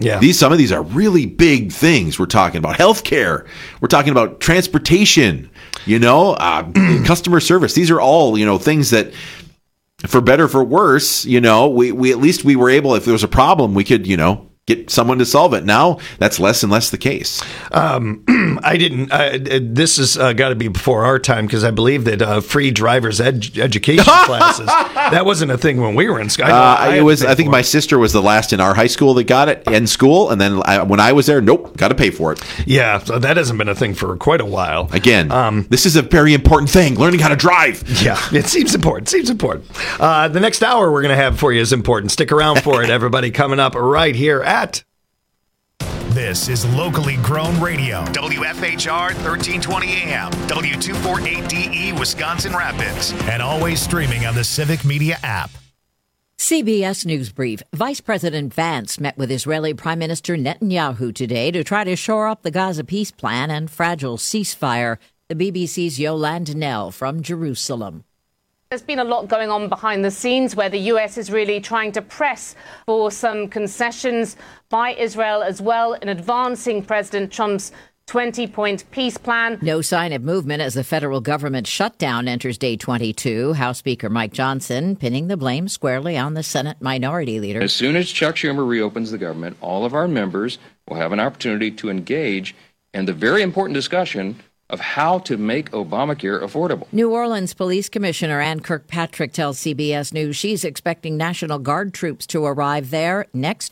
Yeah. These some of these are really big things. We're talking about healthcare. We're talking about transportation. You know, uh, customer service. These are all, you know, things that, for better or for worse, you know, we, we at least we were able, if there was a problem, we could, you know, get someone to solve it. Now that's less and less the case. Um, I didn't. Uh, this has uh, got to be before our time because I believe that uh, free driver's ed- education classes, that wasn't a thing when we were in school. I, uh, I it was. I think my sister was the last in our high school that got it in school, and then I, when I was there, nope, got to pay for it. Yeah, so that hasn't been a thing for quite a while. Again, um, this is a very important thing. Learning how to drive. Yeah, it seems important. Seems important. Uh, the next hour we're going to have for you is important. Stick around for it, everybody. Coming up right here at. This is locally grown radio. W F H R thirteen twenty A M, W two forty-eight D E, Wisconsin Rapids, and always streaming on the Civic Media app. C B S News Brief. Vice President Vance met with Israeli Prime Minister Netanyahu today to try to shore up the Gaza peace plan and fragile ceasefire. The B B C's Yolande Nell from Jerusalem. There's been a lot going on behind the scenes where the U S is really trying to press for some concessions by Israel as well in advancing President Trump's twenty-point peace plan. No sign of movement as the federal government shutdown enters day twenty-two. House Speaker Mike Johnson pinning the blame squarely on the Senate Minority Leader. As soon as Chuck Schumer reopens the government, all of our members will have an opportunity to engage in the very important discussion of how to make Obamacare affordable. New Orleans Police Commissioner Ann Kirkpatrick tells C B S News she's expecting National Guard troops to arrive there next